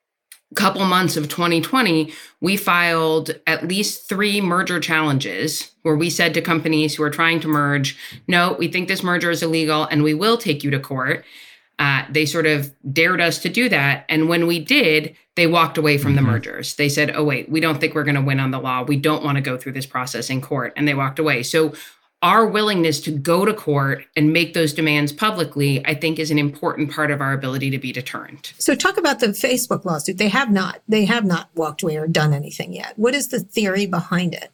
couple months of twenty twenty, we filed at least three merger challenges where we said to companies who are trying to merge, no, we think this merger is illegal and we will take you to court. Uh, they sort of dared us to do that. And when we did, they walked away from mm-hmm. the mergers. They said, oh, wait, we don't think we're going to win on the law. We don't want to go through this process in court. And they walked away. So our willingness to go to court and make those demands publicly, I think, is an important part of our ability to be deterrent. So talk about the Facebook lawsuit. They have not, they have not walked away or done anything yet. What is the theory behind it?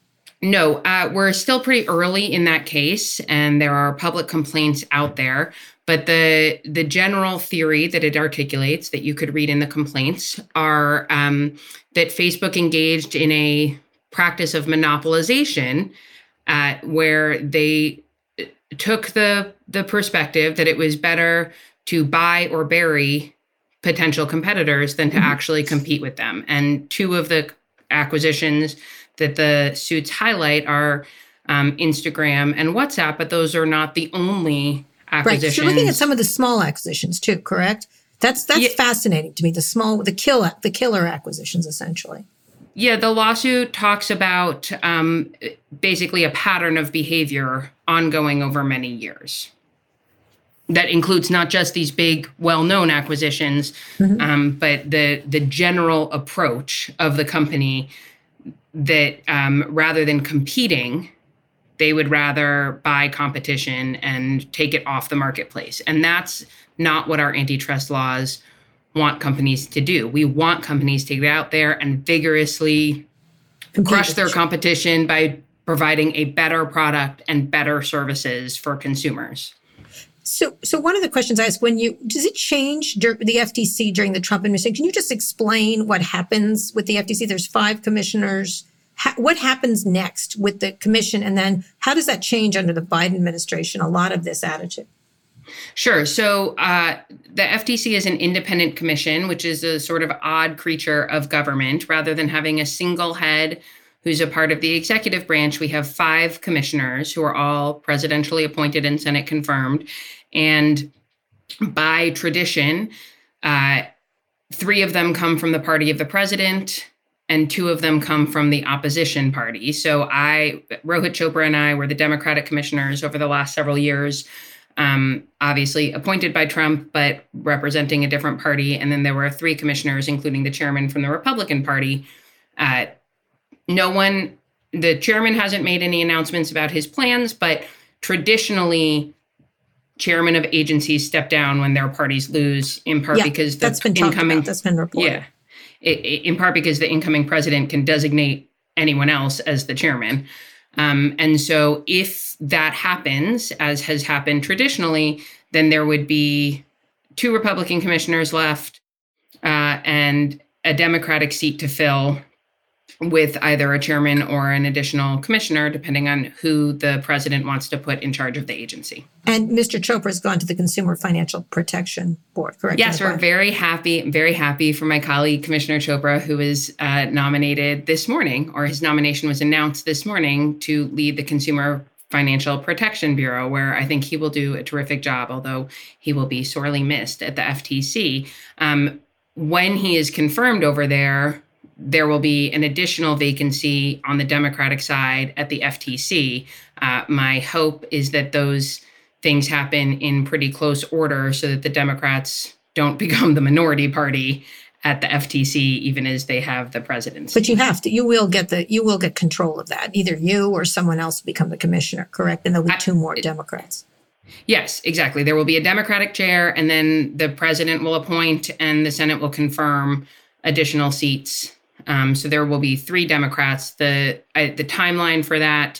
No, uh, we're still pretty early in that case, and there are public complaints out there. But the the general theory that it articulates that you could read in the complaints are um, that Facebook engaged in a practice of monopolization Uh, where they took the the perspective that it was better to buy or bury potential competitors than to mm-hmm. actually compete with them. And two of the acquisitions that the suits highlight are um, Instagram and WhatsApp, but those are not the only acquisitions. Right. So you're looking at some of the small acquisitions too, correct? That's that's yeah. fascinating to me. The small, the kill, the killer acquisitions, essentially. Yeah, the lawsuit talks about um, basically a pattern of behavior ongoing over many years. That includes not just these big, well-known acquisitions, mm-hmm. um, but the the general approach of the company that um, rather than competing, they would rather buy competition and take it off the marketplace. And that's not what our antitrust laws want companies to do. We want companies to get out there and vigorously Compete crush their competition by providing a better product and better services for consumers. So, so one of the questions I ask, when you, does it change dur- the F T C during the Trump administration? Can you just explain what happens with the F T C? There's five commissioners. Ha- what happens next with the commission? And then how does that change under the Biden administration? A lot of this attitude. Sure. So uh, the F T C is an independent commission, which is a sort of odd creature of government. Rather than having a single head who's a part of the executive branch, we have five commissioners who are all presidentially appointed and Senate confirmed. And by tradition, uh, three of them come from the party of the president and two of them come from the opposition party. So I, Rohit Chopra and I were the Democratic commissioners over the last several years. Um, obviously appointed by Trump, but representing a different party. And then there were three commissioners, including the chairman from the Republican Party. Uh, no one, the chairman hasn't made any announcements about his plans, but traditionally, chairmen of agencies step down when their parties lose, in part yeah, because the that's been incoming, that's been reported. Yeah, it, it, in part because the incoming president can designate anyone else as the chairman. Um, and so if that happens, as has happened traditionally, then there would be two Republican commissioners left uh, and a Democratic seat to fill with either a chairman or an additional commissioner, depending on who the president wants to put in charge of the agency. And Mister Chopra has gone to the Consumer Financial Protection Board, correct? Yes, we're very happy, very happy for my colleague, Commissioner Chopra, who was uh, nominated this morning, or his nomination was announced this morning to lead the Consumer Financial Protection Bureau, where I think he will do a terrific job, although he will be sorely missed at the F T C. Um, when he is confirmed over there, there will be an additional vacancy on the Democratic side at the F T C. Uh, my hope is that those things happen in pretty close order so that the Democrats don't become the minority party at the F T C, even as they have the presidency. But you have to, you will get the, you will get control of that. Either you or someone else will become the commissioner, correct? And there'll be two more I, Democrats. Yes, exactly. There will be a Democratic chair, and then the president will appoint and the Senate will confirm additional seats. Um, so there will be three Democrats. The I, the timeline for that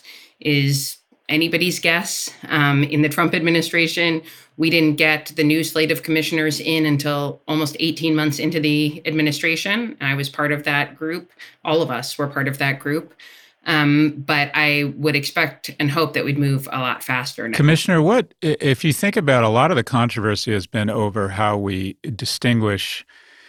is anybody's guess. Um, in the Trump administration, we didn't get the new slate of commissioners in until almost eighteen months into the administration. I was part of that group. All of us were part of that group. Um, but I would expect and hope that we'd move a lot faster now. Commissioner, what if you think about a lot of the controversy has been over how we distinguish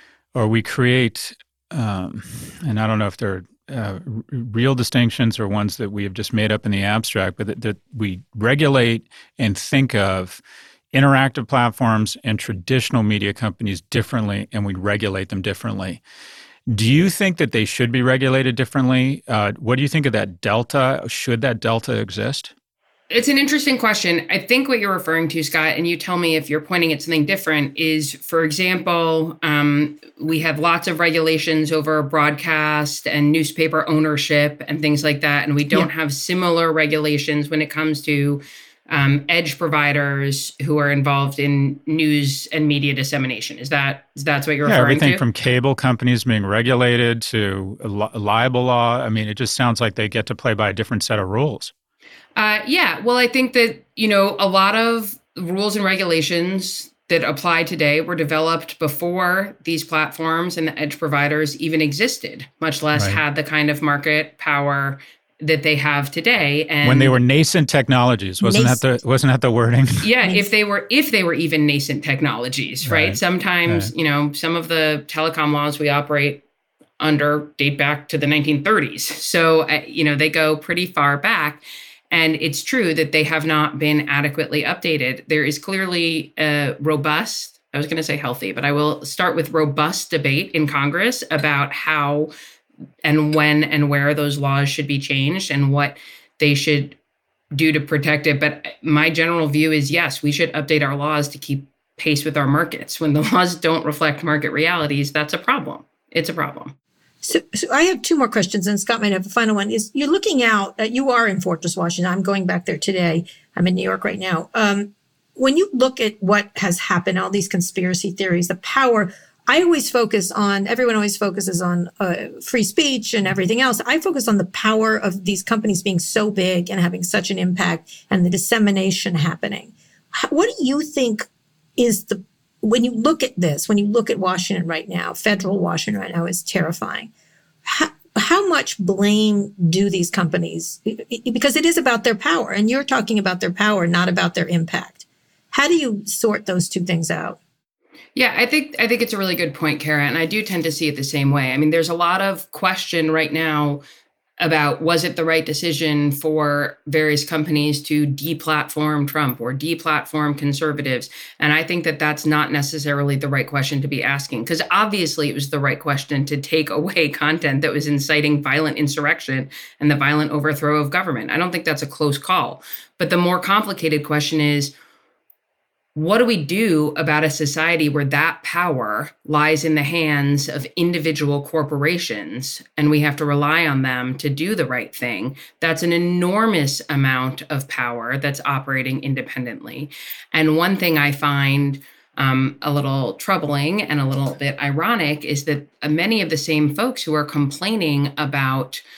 or we create Um, and I don't know if they're uh, r- real distinctions or ones that we have just made up in the abstract, but that, that we regulate and think of interactive platforms and traditional media companies differently, and we regulate them differently. Do you think that they should be regulated differently? Uh, what do you think of that delta? Should that delta exist? It's an interesting question. I think what you're referring to, Scott, and you tell me if you're pointing at something different, is, for example, um, we have lots of regulations over broadcast and newspaper ownership and things like that. And we don't yeah. have similar regulations when it comes to um, edge providers who are involved in news and media dissemination. Is that is that's what you're yeah, referring to? Everything from cable companies being regulated to li- libel law. I mean, it just sounds like they get to play by a different set of rules. Uh, yeah, well, I think that, you know, a lot of rules and regulations that apply today were developed before these platforms and the edge providers even existed, much less right. had the kind of market power that they have today. And when they were nascent technologies, wasn't nascent. that the wasn't that the wording? Yeah, if they were if they were even nascent technologies, right? right. Sometimes, right. you know, some of the telecom laws we operate under date back to the nineteen thirties. So, uh, you know, they go pretty far back. And it's true that they have not been adequately updated. There is clearly a robust, I was going to say healthy, but I will start with robust debate in Congress about how and when and where those laws should be changed and what they should do to protect it. But my general view is, yes, we should update our laws to keep pace with our markets. When the laws don't reflect market realities, that's a problem. It's a problem. So, so I have two more questions, and Scott might have a final one. Is you're looking out, uh, you are in Fortress, Washington. I'm going back there today. I'm in New York right now. Um, when you look at what has happened, all these conspiracy theories, the power, I always focus on, everyone always focuses on uh, free speech and everything else. I focus on the power of these companies being so big and having such an impact and the dissemination happening. How, what do you think is the when you look at this, when you look at Washington right now, federal Washington right now is terrifying. How, how much blame do these companies, because it is about their power, and you're talking about their power, not about their impact. How do you sort those two things out? Yeah, I think I think it's a really good point, Kara, and I do tend to see it the same way. I mean, there's a lot of question right now about was it the right decision for various companies to deplatform Trump or deplatform conservatives? And I think that that's not necessarily the right question to be asking, because obviously it was the right question to take away content that was inciting violent insurrection and the violent overthrow of government. I don't think that's a close call. But the more complicated question is, what do we do about a society where that power lies in the hands of individual corporations and we have to rely on them to do the right thing? That's an enormous amount of power that's operating independently. And one thing I find um, a little troubling and a little bit ironic is that many of the same folks who are complaining about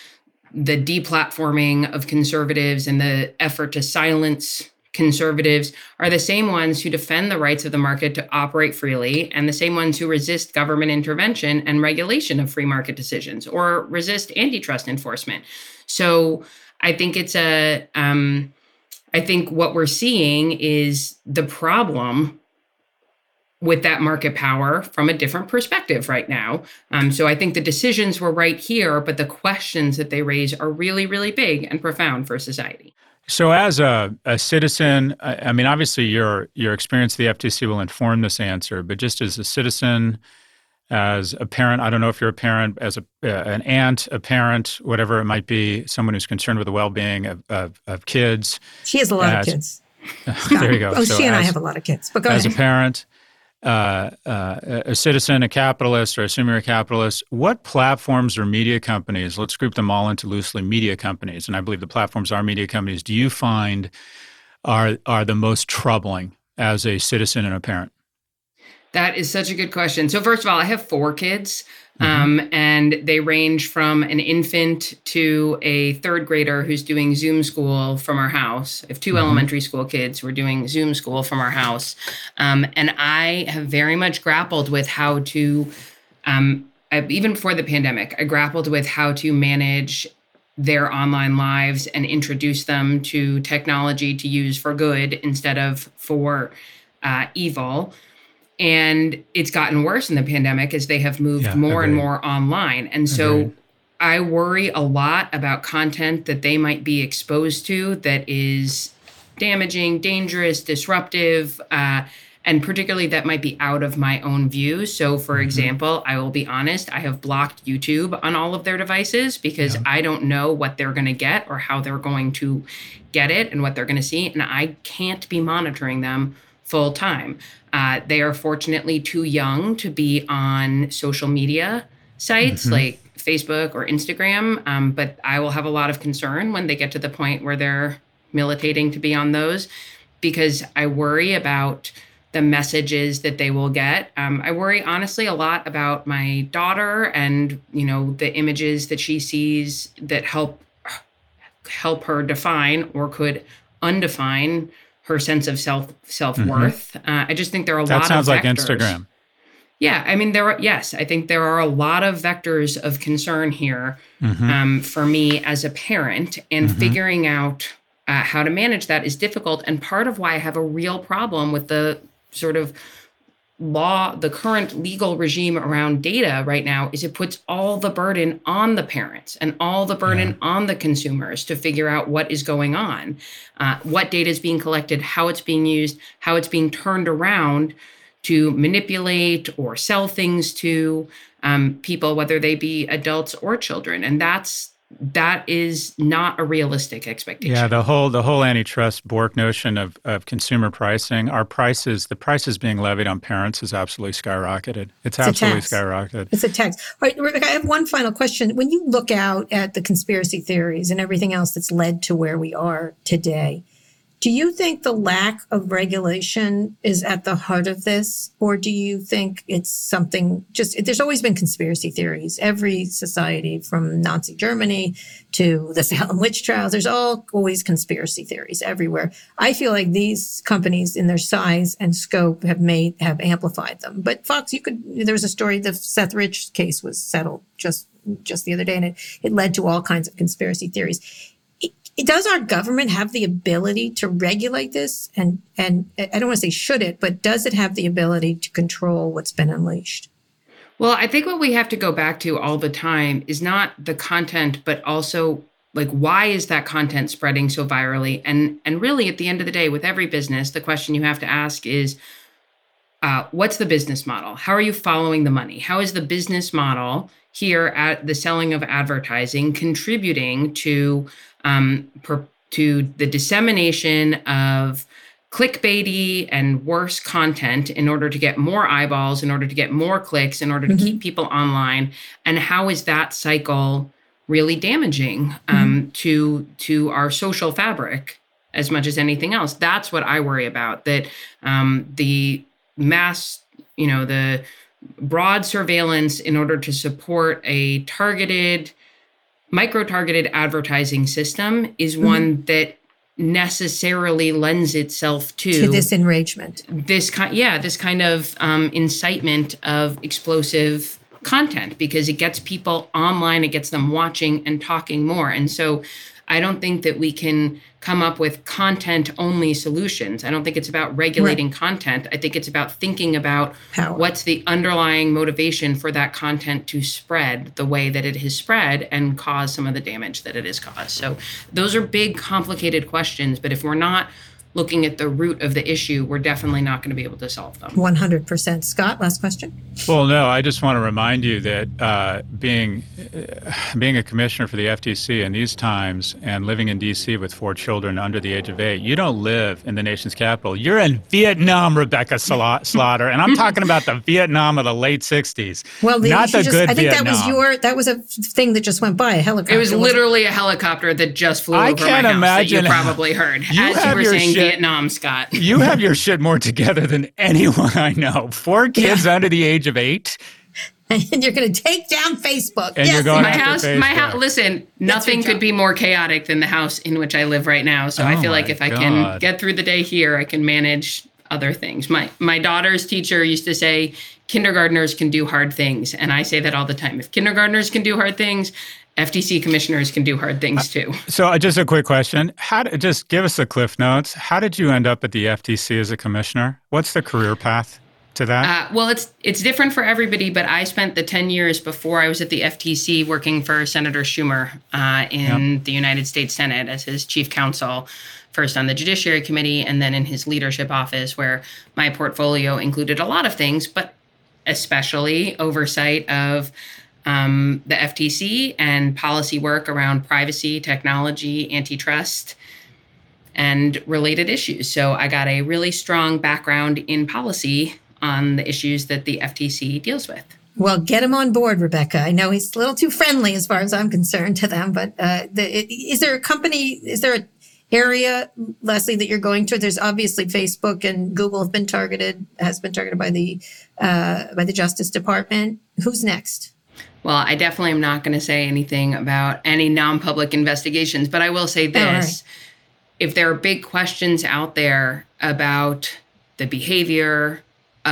the deplatforming of conservatives and the effort to silence conservatives are the same ones who defend the rights of the market to operate freely and the same ones who resist government intervention and regulation of free market decisions or resist antitrust enforcement. So I think it's a, um, I think what we're seeing is the problem with that market power from a different perspective right now. Um, so I think the decisions were right here, but the questions that they raise are really, really big and profound for society. So as a, a citizen, I, I mean, obviously your your experience at the F T C will inform this answer, but just as a citizen, as a parent, I don't know if you're a parent, as a, uh, an aunt, a parent, whatever it might be, someone who's concerned with the well-being of, of, of kids. She has a lot as, of kids. There you go. Oh, so she and as, I have a lot of kids, but go as ahead. a parent, uh, uh, a citizen, a capitalist, or assuming you're a capitalist, what platforms or media companies, let's group them all into loosely media companies, and I believe the platforms are media companies, do you find are are the most troubling as a citizen and a parent? That is such a good question. So first of all, I have four kids, Mm-hmm. um, and they range from an infant to a third grader who's doing Zoom school from our house. I have two Mm-hmm. elementary school kids who are doing Zoom school from our house. Um, and I have very much grappled with how to, um, I, even before the pandemic, I grappled with how to manage their online lives and introduce them to technology to use for good instead of for uh, evil. And it's gotten worse in the pandemic as they have moved Yeah, more and agreed. more online. And so Agreed. I worry a lot about content that they might be exposed to that is damaging, dangerous, disruptive, uh, and particularly that might be out of my own view. So, for Mm-hmm. example, I will be honest, I have blocked YouTube on all of their devices because Yeah. I don't know what they're going to get or how they're going to get it and what they're going to see. And I can't be monitoring them full time. Uh, they are fortunately too young to be on social media sites Mhm. like Facebook or Instagram, um, but I will have a lot of concern when they get to the point where they're militating to be on those because I worry about the messages that they will get. Um, I worry honestly a lot about my daughter and, you know, the images that she sees that help help her define or could undefine her sense of self self-worth. Mm-hmm. Uh, I just think there are a that lot of sounds like vectors. Instagram. Yeah, I mean, there are, yes, I think there are a lot of vectors of concern here Mm-hmm. um, for me as a parent, and Mhm. figuring out uh, how to manage that is difficult. And part of why I have a real problem with the sort of law, the current legal regime around data right now is it puts all the burden on the parents and all the burden Yeah. on the consumers to figure out what is going on, uh, what data is being collected, how it's being used, how it's being turned around to manipulate or sell things to um, people, whether they be adults or children. And that's that is not a realistic expectation. Yeah, the whole the whole antitrust Bork notion of, of consumer pricing, our prices, the prices being levied on parents is absolutely skyrocketed. It's, It's a absolutely tax. skyrocketed. It's a tax. All right, Rebecca, I have one final question. When you look out at the conspiracy theories and everything else that's led to where we are today, do you think the lack of regulation is at the heart of this? Or do you think it's something just, there's always been conspiracy theories. Every society from Nazi Germany to the Salem witch trials, there's all always conspiracy theories everywhere. I feel like these companies in their size and scope have made, have amplified them. But Fox, you could, there was a story, the Seth Rich case was settled just, just the other day, and it, it led to all kinds of conspiracy theories. Does our government have the ability to regulate this? And, and I don't want to say should it, but does it have the ability to control what's been unleashed? Well, I think what we have to go back to all the time is not the content, but also like, why is that content spreading so virally? And, and really, at the end of the day, with every business, the question you have to ask is, uh, what's the business model? How are you following the money? How is the business model here at the selling of advertising contributing to um, per, to the dissemination of clickbaity and worse content in order to get more eyeballs, in order to get more clicks, in order to mm-hmm. keep people online? And how is that cycle really damaging um, mm-hmm. to to our social fabric as much as anything else? That's what I worry about, that um, the mass, you know, the broad surveillance in order to support a targeted micro-targeted advertising system is mm-hmm. one that necessarily lends itself to, to this enragement. This kind, yeah, this kind of um, incitement of explosive content, because it gets people online, it gets them watching and talking more. And so I don't think that we can come up with content-only solutions. I don't think it's about regulating right. content. I think it's about thinking about Power. What's the underlying motivation for that content to spread the way that it has spread and cause some of the damage that it has caused. So those are big, complicated questions. But if we're not looking at the root of the issue, we're definitely not going to be able to solve them. one hundred percent. Scott, last question. Well, no, I just want to remind you that uh, being uh, being a commissioner for the F T C in these times and living in D C with four children under the age of eight, you don't live in the nation's capital. You're in Vietnam, Rebecca Slaughter, and I'm talking about the Vietnam of the late sixties, well, the, not the just, good I think Vietnam. that was your, that was a thing that just went by, a helicopter. It was literally a helicopter that just flew I over can't my house imagine that you probably heard. You as you were saying shit, Vietnam, Scott. You have your shit more together than anyone I know. Four kids yeah. under the age of eight. And you're going to take down Facebook. And yes. you're going my after house, Facebook. my house. Listen, nothing could be more chaotic than the house in which I live right now. So oh I feel like if God. I can get through the day here, I can manage other things. My my daughter's teacher used to say, kindergartners can do hard things, and I say that all the time. If kindergartners can do hard things, F T C commissioners can do hard things too. So uh, just a quick question. How did, just give us the cliff notes. How did you end up at the F T C as a commissioner? What's the career path to that? Uh, well, it's it's different for everybody, but I spent the ten years before I was at the F T C working for Senator Schumer uh, in yep. the United States Senate as his chief counsel, first on the Judiciary Committee and then in his leadership office, where my portfolio included a lot of things, but especially oversight of Um, the F T C and policy work around privacy, technology, antitrust, and related issues. So I got a really strong background in policy on the issues that the F T C deals with. Well, get him on board, Rebecca. I know he's a little too friendly as far as I'm concerned to them, but uh, the, is there a company, is there an area, Leslie, that you're going to? There's obviously Facebook and Google have been targeted, has been targeted by the uh, by the Justice Department. Who's next? Well, I definitely am not going to say anything about any non-public investigations, but I will say this. Right. If there are big questions out there about the behavior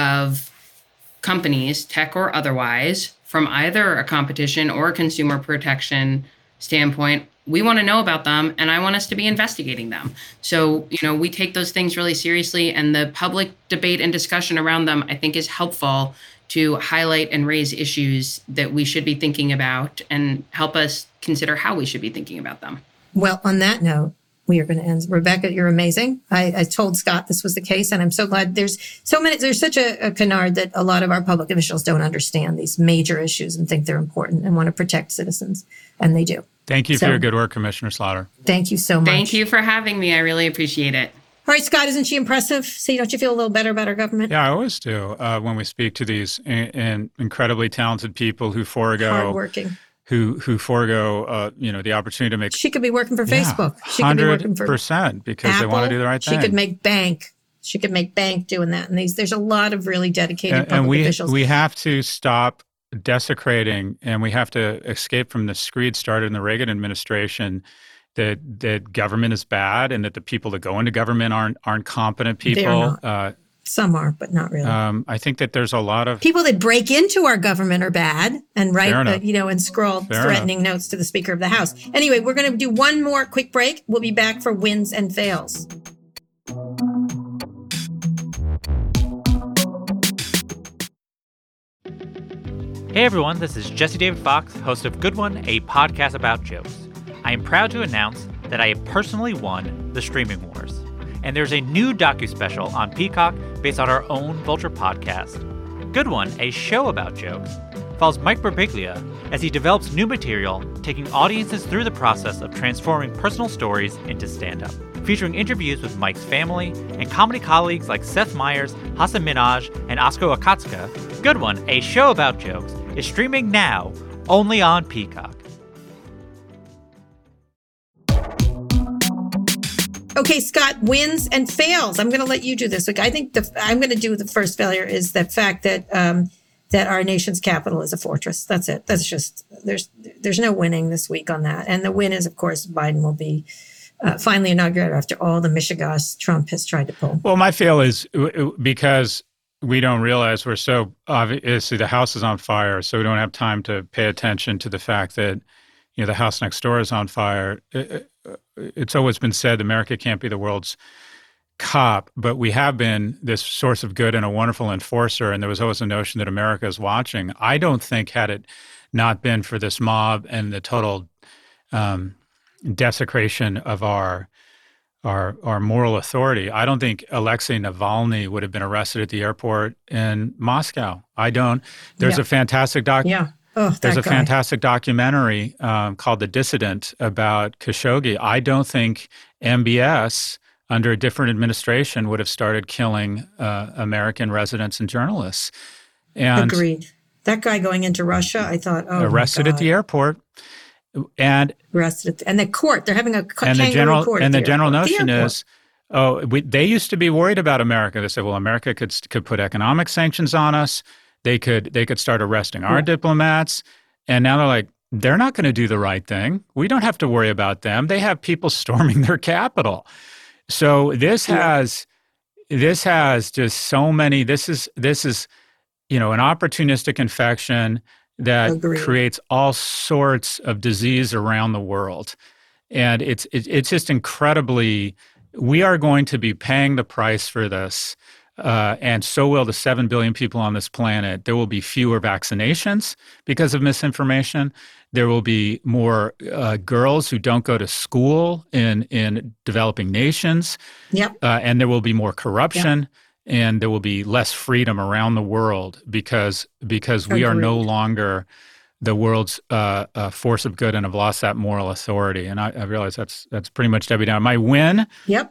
of companies, tech or otherwise, from either a competition or a consumer protection standpoint, we want to know about them, and I want us to be investigating them. So, you know, we take those things really seriously, and the public debate and discussion around them, I think, is helpful to highlight and raise issues that we should be thinking about and help us consider how we should be thinking about them. Well, on that note, we are going to end. Rebecca, you're amazing. I, I told Scott this was the case, and I'm so glad there's so many, there's such a, a canard that a lot of our public officials don't understand these major issues and think they're important and want to protect citizens, and they do. Thank you so, for your good work, Commissioner Slaughter. Thank you so much. Thank you for having me. I really appreciate it. All right, Scott, isn't she impressive? See, don't you feel a little better about our government? Yeah, I always do uh, when we speak to these in, in incredibly talented people who forego hardworking, who who forego uh, you know the opportunity to make. She could be working for yeah, Facebook. She could be working for percent because Apple. they want to do the right thing. She could make bank. She could make bank doing that. And these, there's a lot of really dedicated and, public and we, officials. we have to stop desecrating, and we have to escape from the screed started in the Reagan administration. That, that government is bad and that the people that go into government aren't aren't competent people. They're not. Uh, Some are, but not really. Um, I think that there's a lot of people that break into our government are bad and write, uh, you know, and scroll Fair threatening enough. notes to the Speaker of the House. Anyway, we're going to do one more quick break. We'll be back for wins and fails. Hey everyone, this is Jesse David Fox, host of Good One, a podcast about jokes. I am proud to announce that I have personally won the Streaming Wars. And there's a new docu-special on Peacock based on our own Vulture podcast. Good One, a show about jokes, follows Mike Birbiglia as he develops new material, taking audiences through the process of transforming personal stories into stand-up. Featuring interviews with Mike's family and comedy colleagues like Seth Meyers, Hasan Minhaj, and Oskar Akatsuka, Good One, a show about jokes, is streaming now only on Peacock. Okay, Scott, wins and fails. I'm going to let you do this. Like, I think the I'm going to do the first failure is the fact that um, that our nation's capital is a fortress. That's it. That's just, there's there's no winning this week on that. And the win is, of course, Biden will be uh, finally inaugurated after all the mishigas Trump has tried to pull. Well, my feel is because we don't realize we're so, obviously the house is on fire, so we don't have time to pay attention to the fact that, you know, the house next door is on fire. It's always been said America can't be the world's cop, but we have been this source of good and a wonderful enforcer, and there was always a notion that America is watching. I don't think had it not been for this mob and the total um, desecration of our our our moral authority, I don't think Alexei Navalny would have been arrested at the airport in Moscow. I don't. There's yeah. a fantastic doc. Yeah. Oh, There's a guy. fantastic documentary um, called The Dissident about Khashoggi. I don't think M B S under a different administration would have started killing uh, American residents and journalists. And Agreed. That guy going into Russia, I thought, oh, arrested my at the airport. And arrested, and the court, they're having a and the general court and the, the general airport. notion the is, oh, we, they used to be worried about America. They said, well, America could could put economic sanctions on us. They could they could start arresting our yeah. diplomats, and now they're like, they're not going to do the right thing. We don't have to worry about them. They have people storming their capital. So this yeah. has this has just so many. This is this is you know an opportunistic infection that Agreed. creates all sorts of disease around the world. And it's it, it's just incredibly, we are going to be paying the price for this, uh, and so will the seven billion people on this planet. There will be fewer vaccinations because of misinformation. There will be more uh, girls who don't go to school in, in developing nations. Yep. Uh, and there will be more corruption. Yep. And there will be less freedom around the world because because we Agreed. are no longer the world's uh, uh, force of good and have lost that moral authority. And I, I realize that's that's pretty much Debbie Downer. My win yep.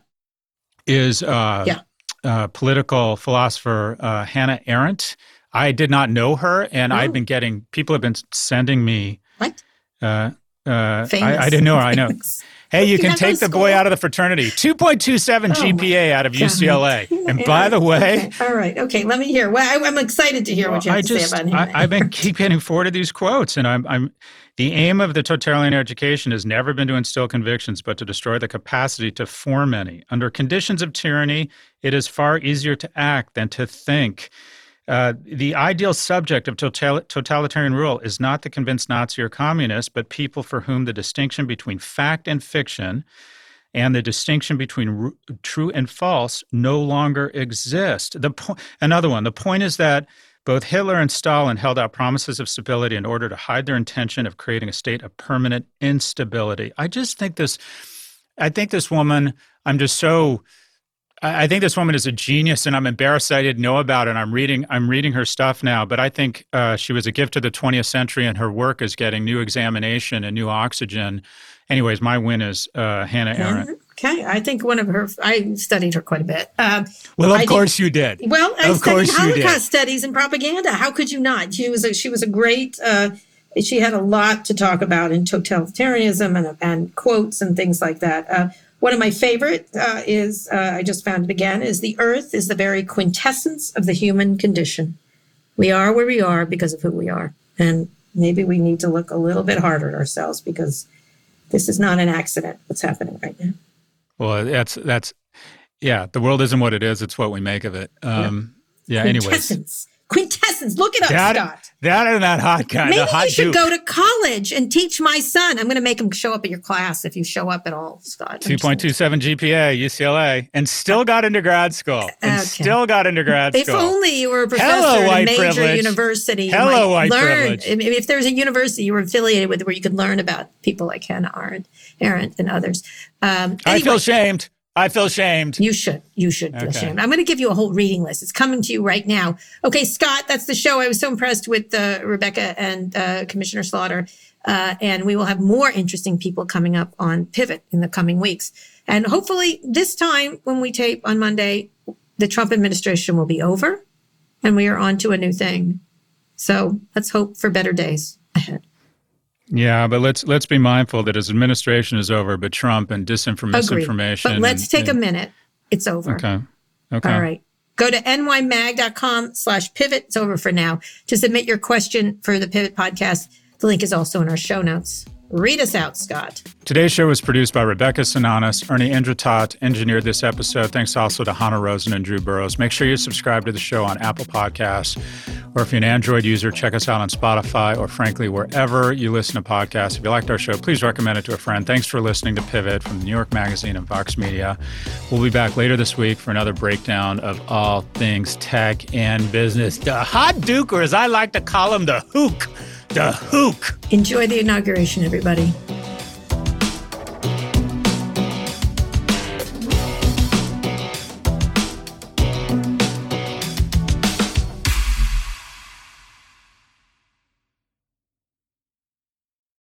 is uh, yeah. uh, political philosopher uh, Hannah Arendt. I did not know her, and oh. I've been getting, people have been sending me. What? Uh, uh, Famous. I, I didn't know her, I know. Hey, you, you can not go take to the school? boy out of the fraternity. two point two seven Oh G P A out of God. U C L A. And Yeah. by the way, okay. all right, okay, let me hear. Well, I, I'm excited to hear what you have I to just, say about him. I, I've been keep getting forwarded these quotes, and I'm, I'm. The aim of the totalitarian education has never been to instill convictions, but to destroy the capacity to form any. Under conditions of tyranny, it is far easier to act than to think. Uh, the ideal subject of total, totalitarian rule is not the convinced Nazi or communist, but people for whom the distinction between fact and fiction and the distinction between r- true and false no longer exist. The po- Another one, the point is that both Hitler and Stalin held out promises of stability in order to hide their intention of creating a state of permanent instability. I just think this, I think this woman, I'm just so... I think this woman is a genius, and I'm embarrassed I didn't know about it. And I'm reading, I'm reading her stuff now, but I think uh, she was a gift to the twentieth century, and her work is getting new examination and new oxygen. Anyways, my win is uh, Hannah Arendt. Okay, I think one of her, I studied her quite a bit. Um, well, of I course did, you did. Well, I of studied course Holocaust you did. studies and propaganda. How could you not? She was a, she was a great, uh, she had a lot to talk about in totalitarianism and, and quotes and things like that. Uh, One of my favorite uh, is, uh, I just found it again, is the earth is the very quintessence of the human condition. We are where we are because of who we are. And maybe we need to look a little bit harder at ourselves because this is not an accident what's happening right now. Well, that's, that's yeah, the world isn't what it is. It's what we make of it. Um, yeah, yeah anyways. Quintessence. Quintessence. Look it up, that, Scott. That and that hot guy. Maybe the hot you should Duke. go to college and teach my son. I'm going to make him show up at your class if you show up at all, Scott. two point two seven G P A, U C L A, and still got into grad school. And Okay. still got into grad If school. only you were a professor Hello, at a white major privilege. university. You Hello, might white learn. privilege. I mean, if there's a university you were affiliated with where you could learn about people like Hannah Arendt, Arendt and others. Um, I anyway, feel shamed. I feel shamed. You should. You should feel Okay. shamed. I'm going to give you a whole reading list. It's coming to you right now. Okay, Scott, that's the show. I was so impressed with uh, Rebecca and uh, Commissioner Slaughter. Uh, and we will have more interesting people coming up on Pivot in the coming weeks. And hopefully this time when we tape on Monday, the Trump administration will be over and we are on to a new thing. So let's hope for better days ahead. Yeah, but let's let's be mindful that his administration is over, but Trump and disinformation. Agreed. But let's and, take and, a minute. It's over. Okay. Okay. All right. Go to nymag.com slash pivot. It's over for now. To submit your question for the Pivot Podcast, the link is also in our show notes. Read us out, Scott. Today's show was produced by Rebecca Sananas. Ernie Indratat engineered this episode. Thanks also to Hannah Rosen and Drew Burrows. Make sure you subscribe to the show on Apple Podcasts, or if you're an Android user, check us out on Spotify, or frankly, wherever you listen to podcasts. If you liked our show, please recommend it to a friend. Thanks for listening to Pivot from New York Magazine and Vox Media. We'll be back later this week for another breakdown of all things tech and business. The hot duke, or as I like to call him, the hook. The hook. Enjoy the inauguration, everybody.